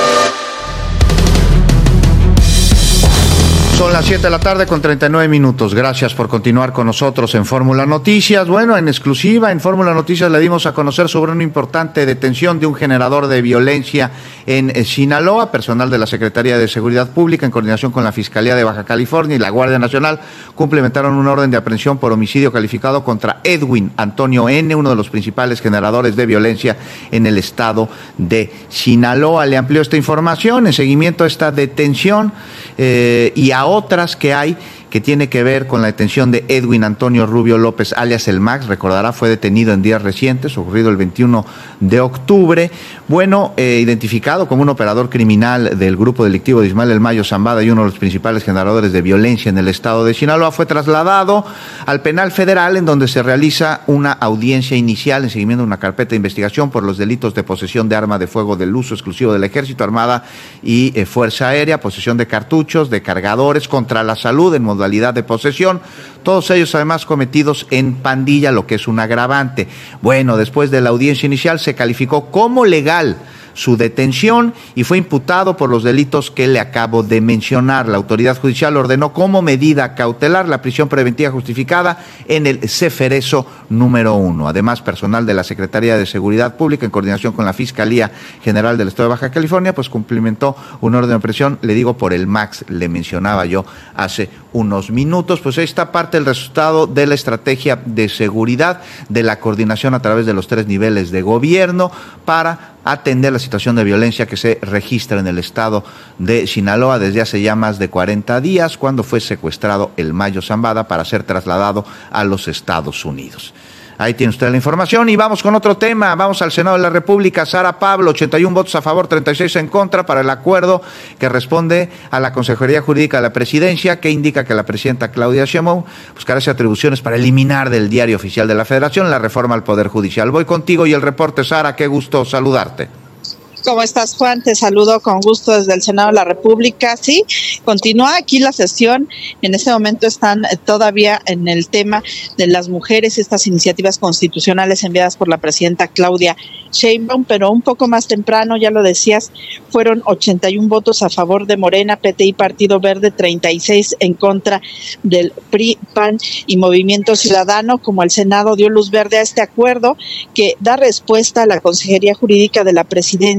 Son las siete de la tarde con treinta y nueve minutos. Gracias por continuar con nosotros en Fórmula Noticias. Bueno, en exclusiva en Fórmula Noticias le dimos a conocer sobre una importante detención de un generador de violencia en Sinaloa. Personal de la Secretaría de Seguridad Pública, en coordinación con la Fiscalía de Baja California y la Guardia Nacional, cumplimentaron una orden de aprehensión por homicidio calificado contra Edwin Antonio N., uno de los principales generadores de violencia en el estado de Sinaloa. Le amplió esta información en seguimiento a esta detención eh, y a otras que hay, que tiene que ver con la detención de Edwin Antonio Rubio López, alias el Max. Recordará, fue detenido en días recientes, ocurrido el veintiuno de octubre. Bueno, eh, identificado como un operador criminal del grupo delictivo de Ismael El Mayo Zambada y uno de los principales generadores de violencia en el estado de Sinaloa, fue trasladado al penal federal, en donde se realiza una audiencia inicial en seguimiento de una carpeta de investigación por los delitos de posesión de arma de fuego del uso exclusivo del Ejército, Armada y eh, Fuerza Aérea, posesión de cartuchos, de cargadores, contra la salud en modalidad de posesión, todos ellos además cometidos en pandilla, lo que es un agravante. Bueno, después de la audiencia inicial se calificó como legal su detención y fue imputado por los delitos que le acabo de mencionar. La autoridad judicial ordenó como medida cautelar la prisión preventiva justificada en el Ceferezo número uno. Además, personal de la Secretaría de Seguridad Pública, en coordinación con la Fiscalía General del Estado de Baja California, pues cumplimentó un orden de prisión, le digo, por el Max, le mencionaba yo hace unos minutos. Pues esta parte del resultado de la estrategia de seguridad, de la coordinación a través de los tres niveles de gobierno para atender la situación de violencia que se registra en el estado de Sinaloa desde hace ya más de cuarenta días, cuando fue secuestrado el Mayo Zambada para ser trasladado a los Estados Unidos. Ahí tiene usted la información y vamos con otro tema. Vamos al Senado de la República. Sara Pablo, ochenta y uno votos a favor, treinta y seis en contra para el acuerdo que responde a la Consejería Jurídica de la Presidencia, que indica que la presidenta Claudia Sheinbaum pues carece atribuciones para eliminar del Diario Oficial de la Federación la reforma al Poder Judicial. Voy contigo y el reporte, Sara, qué gusto saludarte. ¿Cómo estás, Juan? Te saludo con gusto desde el Senado de la República. Sí, continúa aquí la sesión. En este momento están todavía en el tema de las mujeres, estas iniciativas constitucionales enviadas por la presidenta Claudia Sheinbaum, pero un poco más temprano, ya lo decías, fueron ochenta y uno votos a favor de Morena, P T I, Partido Verde, treinta y seis en contra del P R I, P A N y Movimiento Ciudadano. Como el Senado dio luz verde a este acuerdo que da respuesta a la Consejería Jurídica de la Presidencia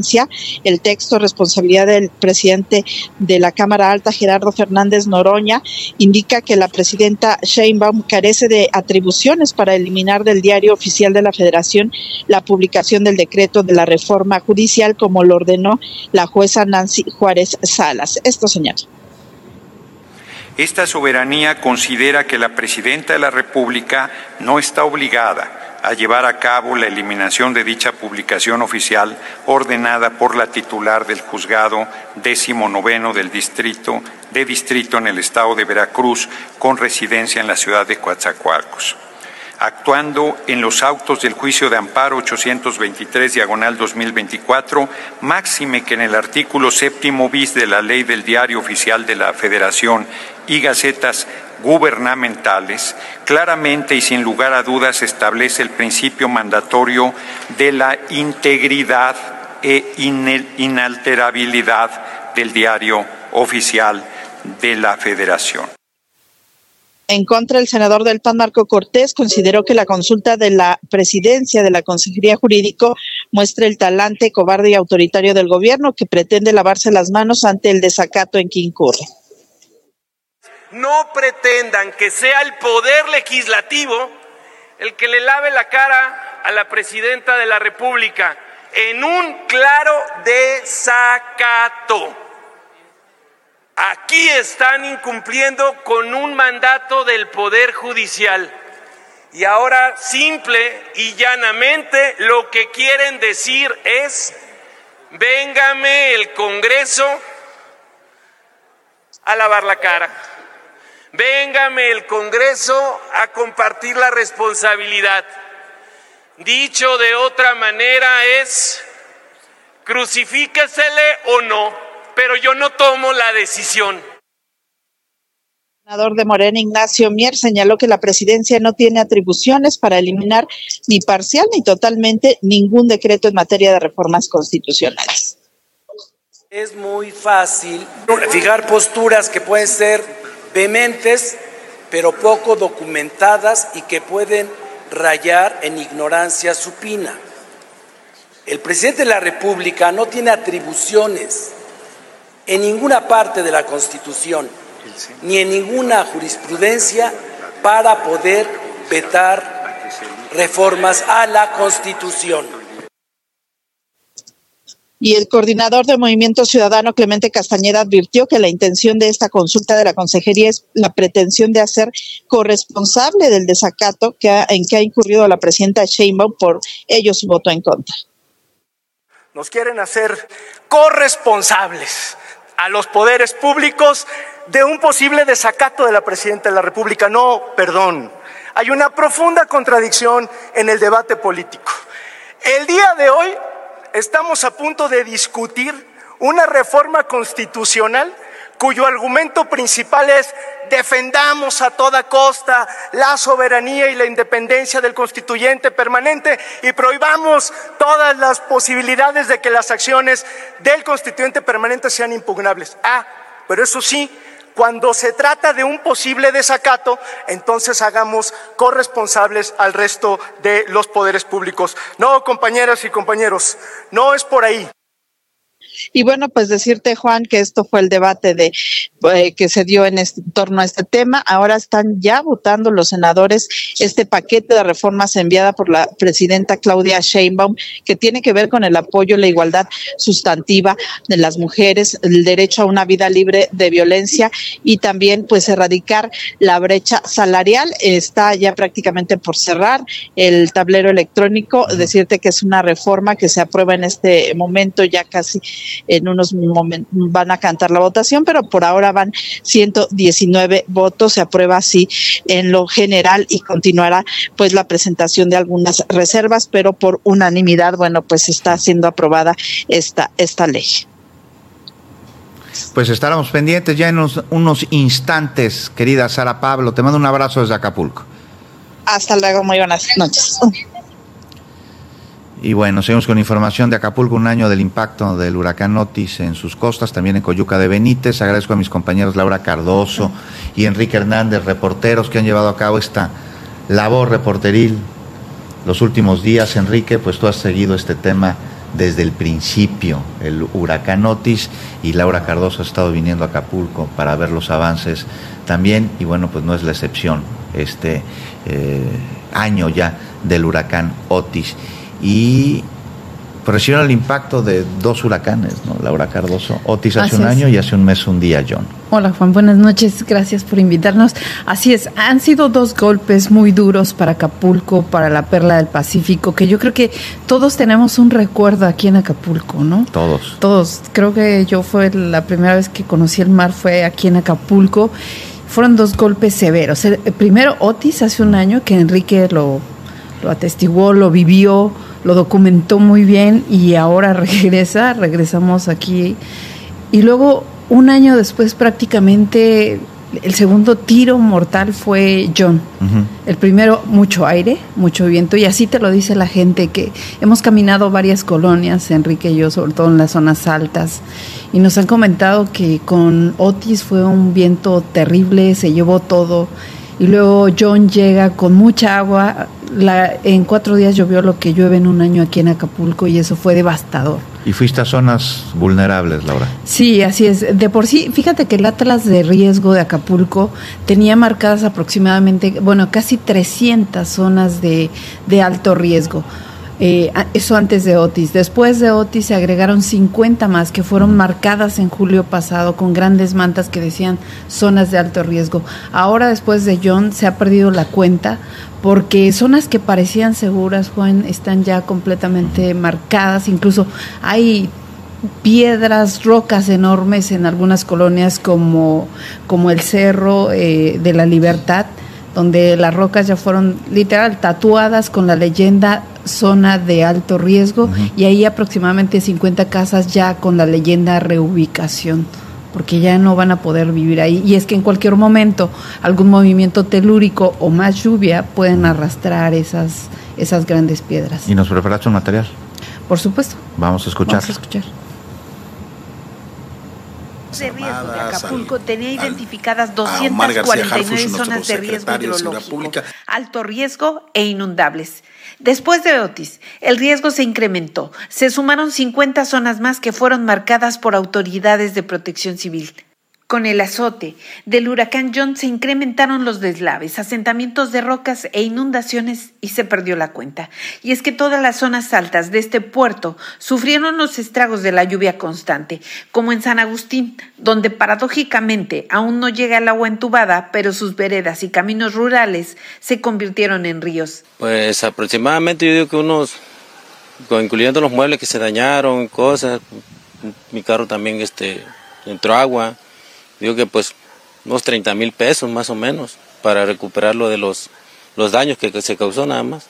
presidencia. El texto, responsabilidad del presidente de la Cámara Alta, Gerardo Fernández Noroña, indica que la presidenta Sheinbaum carece de atribuciones para eliminar del Diario Oficial de la Federación la publicación del decreto de la reforma judicial, como lo ordenó la jueza Nancy Juárez Salas. Esto señala. Esta soberanía considera que la Presidenta de la República no está obligada a llevar a cabo la eliminación de dicha publicación oficial ordenada por la titular del Juzgado décimo noveno del Distrito de Distrito en el Estado de Veracruz, con residencia en la ciudad de Coatzacoalcos. Actuando en los autos del juicio de amparo ochocientos veintitrés diagonal dos mil veinticuatro, máxime que en el artículo séptimo bis de la Ley del Diario Oficial de la Federación y gacetas gubernamentales, claramente y sin lugar a dudas establece el principio mandatorio de la integridad e inalterabilidad del Diario Oficial de la Federación. En contra, el senador del P A N, Marco Cortés, consideró que la consulta de la presidencia de la Consejería Jurídico muestra el talante cobarde y autoritario del gobierno, que pretende lavarse las manos ante el desacato en que incurre. No pretendan que sea el Poder Legislativo el que le lave la cara a la Presidenta de la República en un claro desacato. Aquí están incumpliendo con un mandato del Poder Judicial y ahora simple y llanamente lo que quieren decir es: véngame el Congreso a lavar la cara, véngame el Congreso a compartir la responsabilidad. Dicho de otra manera es: crucifíquesele o no, pero yo no tomo la decisión. El senador de Morena, Ignacio Mier, señaló que la presidencia no tiene atribuciones para eliminar ni parcial ni totalmente ningún decreto en materia de reformas constitucionales. Es muy fácil fijar posturas que pueden ser vehementes, pero poco documentadas y que pueden rayar en ignorancia supina. El presidente de la República no tiene atribuciones en ninguna parte de la Constitución, ni en ninguna jurisprudencia para poder vetar reformas a la Constitución. Y el coordinador del Movimiento Ciudadano, Clemente Castañeda, advirtió que la intención de esta consulta de la Consejería es la pretensión de hacer corresponsable del desacato que ha, en que ha incurrido la presidenta Sheinbaum, por ello su voto en contra. Nos quieren hacer corresponsables a los poderes públicos de un posible desacato de la Presidenta de la República. No, perdón. Hay una profunda contradicción en el debate político. El día de hoy estamos a punto de discutir una reforma constitucional cuyo argumento principal es: defendamos a toda costa la soberanía y la independencia del constituyente permanente y prohibamos todas las posibilidades de que las acciones del constituyente permanente sean impugnables. Ah, pero eso sí, cuando se trata de un posible desacato, entonces hagamos corresponsables al resto de los poderes públicos. No, compañeras y compañeros, no es por ahí. Y bueno, pues decirte, Juan, que esto fue el debate de eh, que se dio en, este, en torno a este tema. Ahora están ya votando los senadores este paquete de reformas enviada por la presidenta Claudia Sheinbaum, que tiene que ver con el apoyo a la igualdad sustantiva de las mujeres, el derecho a una vida libre de violencia y también pues erradicar la brecha salarial. Está ya prácticamente por cerrar el tablero electrónico. Decirte que es una reforma que se aprueba en este momento, ya casi en unos momentos van a cantar la votación, pero por ahora van ciento diecinueve votos, se aprueba así en lo general y continuará pues la presentación de algunas reservas, pero por unanimidad, bueno, pues está siendo aprobada esta, esta ley. Pues estaremos pendientes ya en unos, unos instantes, querida Sara Pablo. Te mando un abrazo desde Acapulco. Hasta luego, muy buenas noches. Y bueno, seguimos con información de Acapulco, un año del impacto del huracán Otis en sus costas, también en Coyuca de Benítez. Agradezco a mis compañeros Laura Cardoso y Enrique Hernández, reporteros que han llevado a cabo esta labor reporteril los últimos días. Enrique, pues tú has seguido este tema desde el principio el huracán Otis, y Laura Cardoso ha estado viniendo a Acapulco para ver los avances también, y bueno, pues no es la excepción este eh, año ya del huracán Otis. Y recibieron el impacto de dos huracanes, ¿no? Laura Cardoso, Otis hace un año y hace un mes un día, John. Hola Juan, buenas noches, gracias por invitarnos. Así es, han sido dos golpes muy duros para Acapulco, para la Perla del Pacífico, que yo creo que todos tenemos un recuerdo aquí en Acapulco, ¿no? Todos. Todos, creo que yo fue la primera vez que conocí el mar fue aquí en Acapulco. Fueron dos golpes severos. El primero, Otis, hace un año, que Enrique lo, lo atestiguó, lo vivió, lo documentó muy bien, y ahora regresa, regresamos aquí. Y luego, un año después, prácticamente, el segundo tiro mortal fue John. Uh-huh. El primero, mucho aire, mucho viento, y así te lo dice la gente, que hemos caminado varias colonias, Enrique y yo, sobre todo en las zonas altas, y nos han comentado que con Otis fue un viento terrible, se llevó todo, y luego John llega con mucha agua. La, en cuatro días llovió lo que llueve en un año aquí en Acapulco, y eso fue devastador. ¿Y fuiste a zonas vulnerables, Laura? Sí, así es. De por sí, fíjate que el Atlas de Riesgo de Acapulco tenía marcadas aproximadamente, bueno, casi trescientas zonas de, de alto riesgo. Eh, eso antes de Otis. Después de Otis se agregaron cincuenta más que fueron marcadas en julio pasado con grandes mantas que decían zonas de alto riesgo. Ahora, después de John, se ha perdido la cuenta, porque zonas que parecían seguras, Juan, están ya completamente marcadas. Incluso hay piedras, rocas enormes en algunas colonias como, como el Cerro eh, de la Libertad, donde las rocas ya fueron literal tatuadas con la leyenda zona de alto riesgo, uh-huh. y ahí aproximadamente cincuenta casas ya con la leyenda reubicación, porque ya no van a poder vivir ahí. Y es que en cualquier momento algún movimiento telúrico o más lluvia pueden arrastrar esas, esas grandes piedras. ¿Y nos preparaste un material? Por supuesto. Vamos a escuchar. Vamos a escuchar. De riesgo de Acapulco al, tenía identificadas doscientas cuarenta y nueve zonas de riesgo hidrológico, alto riesgo e inundables. Después de Otis, el riesgo se incrementó. Se sumaron cincuenta zonas más que fueron marcadas por autoridades de protección civil. Con el azote del huracán John se incrementaron los deslaves, asentamientos de rocas e inundaciones, y se perdió la cuenta. Y es que todas las zonas altas de este puerto sufrieron los estragos de la lluvia constante, como en San Agustín, donde paradójicamente aún no llega el agua entubada, pero sus veredas y caminos rurales se convirtieron en ríos. Pues aproximadamente yo digo que unos, incluyendo los muebles que se dañaron, cosas, mi carro también este, entró agua. Digo que pues unos treinta mil pesos más o menos para recuperarlo de los, los daños que, que se causó nada más.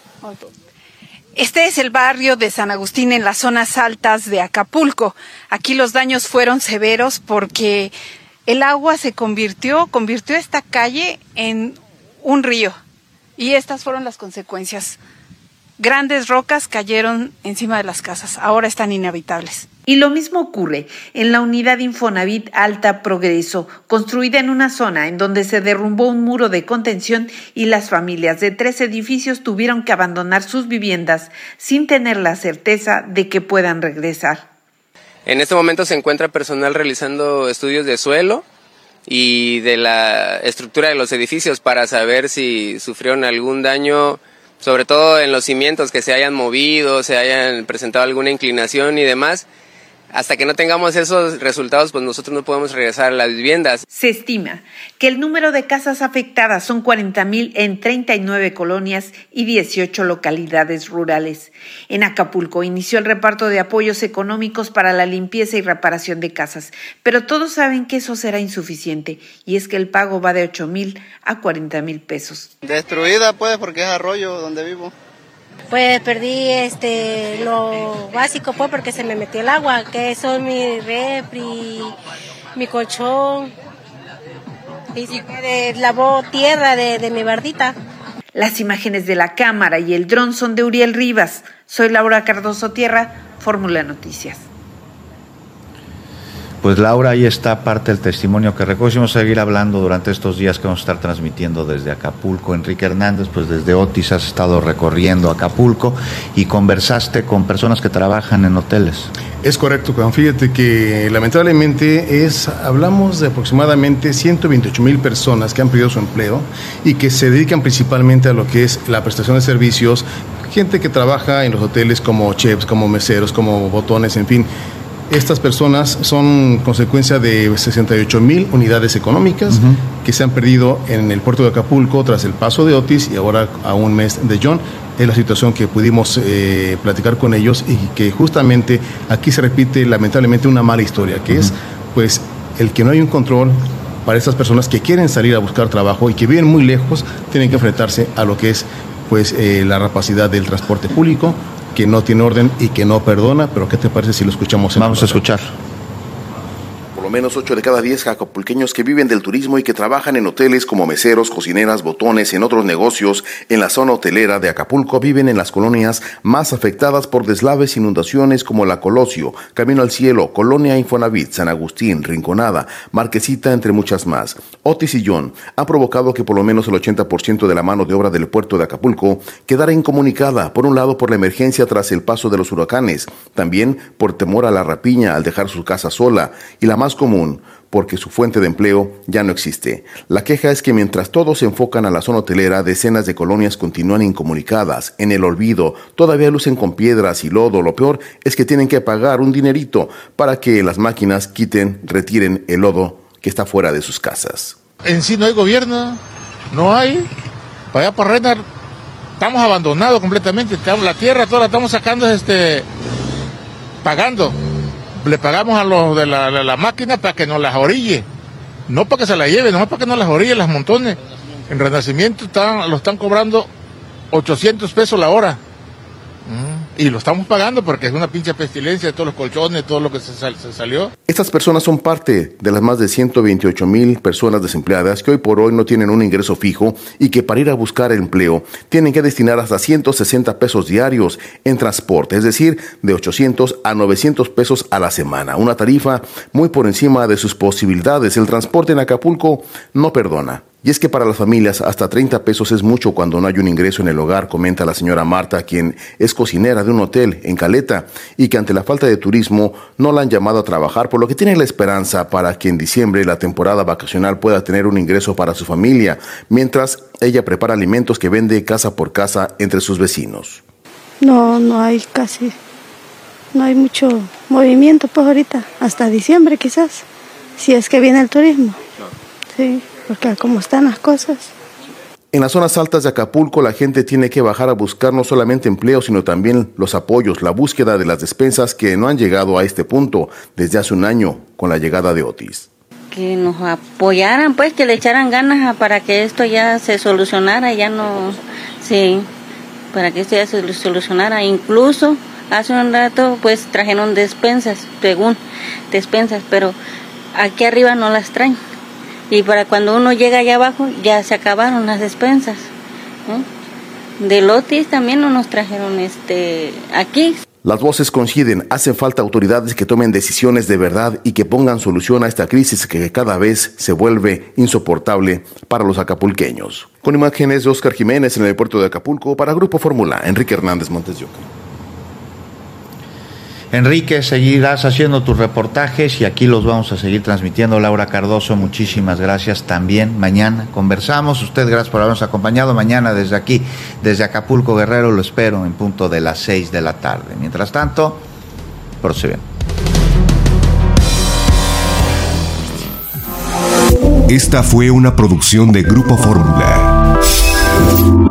Este es el barrio de San Agustín en las zonas altas de Acapulco. Aquí los daños fueron severos porque el agua se convirtió, convirtió esta calle en un río. Y estas fueron las consecuencias. Grandes rocas cayeron encima de las casas, ahora están inhabitables. Y lo mismo ocurre en la unidad Infonavit Alta Progreso, construida en una zona en donde se derrumbó un muro de contención y las familias de tres edificios tuvieron que abandonar sus viviendas sin tener la certeza de que puedan regresar. En este momento se encuentra personal realizando estudios de suelo y de la estructura de los edificios para saber si sufrieron algún daño, sobre todo en los cimientos, que se hayan movido, se hayan presentado alguna inclinación y demás. Hasta que no tengamos esos resultados, pues nosotros no podemos regresar a las viviendas. Se estima que el número de casas afectadas son cuarenta mil en treinta y nueve colonias y dieciocho localidades rurales. En Acapulco inició el reparto de apoyos económicos para la limpieza y reparación de casas, pero todos saben que eso será insuficiente, y es que el pago va de ocho mil a cuarenta mil pesos. Destruida pues, porque es arroyo donde vivo. Pues perdí este lo básico pues porque se me metió el agua, que son mi refri, mi colchón, y se me lavó tierra de, de mi bardita. Las imágenes de la cámara y el dron son de Uriel Rivas. Soy Laura Cardoso Tierra, Fórmula Noticias. Pues Laura, ahí está parte del testimonio que recogimos. Vamos a seguir hablando durante estos días que vamos a estar transmitiendo desde Acapulco. Enrique Hernández, pues desde Otis has estado recorriendo Acapulco y conversaste con personas que trabajan en hoteles. Es correcto, Juan. Fíjate que lamentablemente es, hablamos de aproximadamente ciento veintiocho mil personas que han perdido su empleo y que se dedican principalmente a lo que es la prestación de servicios, gente que trabaja en los hoteles como chefs, como meseros, como botones, en fin. Estas personas son consecuencia de sesenta y ocho mil unidades económicas uh-huh. que se han perdido en el puerto de Acapulco tras el paso de Otis y ahora a un mes de John. Es la situación que pudimos eh, platicar con ellos y que justamente aquí se repite lamentablemente una mala historia, que uh-huh. es pues el que no hay un control para estas personas que quieren salir a buscar trabajo y que viven muy lejos, tienen que enfrentarse a lo que es pues eh, la rapacidad del transporte público, que no tiene orden y que no perdona. Pero ¿qué te parece si lo escuchamos? En Vamos a escuchar. Por lo menos ocho de cada diez acapulqueños que viven del turismo y que trabajan en hoteles como meseros, cocineras, botones, en otros negocios en la zona hotelera de Acapulco viven en las colonias más afectadas por deslaves e inundaciones como La Colosio, Camino al Cielo, Colonia Infonavit, San Agustín, Rinconada, Marquesita, entre muchas más. Otis y John han provocado que por lo menos el ochenta por ciento de la mano de obra del puerto de Acapulco quedara incomunicada, por un lado por la emergencia tras el paso de los huracanes, también por temor a la rapiña al dejar su casa sola, y la más común, porque su fuente de empleo ya no existe. La queja es que mientras todos se enfocan a la zona hotelera, decenas de colonias continúan incomunicadas, en el olvido, todavía lucen con piedras y lodo. Lo peor es que tienen que pagar un dinerito para que las máquinas quiten, retiren el lodo que está fuera de sus casas. En sí no hay gobierno, no hay. Para allá para Renar estamos abandonados completamente. La tierra toda la estamos sacando, este, pagando. Le pagamos a los de la, la, la máquina para que nos las orille, no para que se las lleve, nomás para que nos las orille, las montones. En Renacimiento están, lo están cobrando ochocientos pesos la hora. Y lo estamos pagando porque es una pinche pestilencia de todos los colchones, todo lo que se, sal, se salió. Estas personas son parte de las más de ciento veintiocho mil personas desempleadas que hoy por hoy no tienen un ingreso fijo y que para ir a buscar empleo tienen que destinar hasta ciento sesenta pesos diarios en transporte, es decir, de ochocientos a novecientos pesos a la semana. Una tarifa muy por encima de sus posibilidades. El transporte en Acapulco no perdona. Y es que para las familias hasta treinta pesos es mucho cuando no hay un ingreso en el hogar, comenta la señora Marta, quien es cocinera de un hotel en Caleta y que ante la falta de turismo no la han llamado a trabajar, por lo que tiene la esperanza para que en diciembre la temporada vacacional pueda tener un ingreso para su familia, mientras ella prepara alimentos que vende casa por casa entre sus vecinos. No, no hay casi, no hay mucho movimiento pues ahorita, hasta diciembre quizás, si es que viene el turismo, sí. Porque como están las cosas. En las zonas altas de Acapulco la gente tiene que bajar a buscar no solamente empleo, sino también los apoyos, la búsqueda de las despensas que no han llegado a este punto desde hace un año con la llegada de Otis. Que nos apoyaran, pues, que le echaran ganas para que esto ya se solucionara, ya no, sí, para que esto ya se solucionara. Incluso hace un rato, pues, trajeron despensas, según despensas, pero aquí arriba no las traen. Y para cuando uno llega allá abajo, ya se acabaron las despensas. ¿eh? De Otis también no nos trajeron este aquí. Las voces coinciden, hacen falta autoridades que tomen decisiones de verdad y que pongan solución a esta crisis que cada vez se vuelve insoportable para los acapulqueños. Con imágenes de Oscar Jiménez en el puerto de Acapulco, para Grupo Fórmula, Enrique Hernández Montes de Oca. Enrique, seguirás haciendo tus reportajes y aquí los vamos a seguir transmitiendo. Laura Cardoso, muchísimas gracias también. Mañana conversamos. Usted, gracias por habernos acompañado. Mañana desde aquí, desde Acapulco, Guerrero, lo espero en punto de las seis de la tarde. Mientras tanto, proceden. Esta fue una producción de Grupo Fórmula.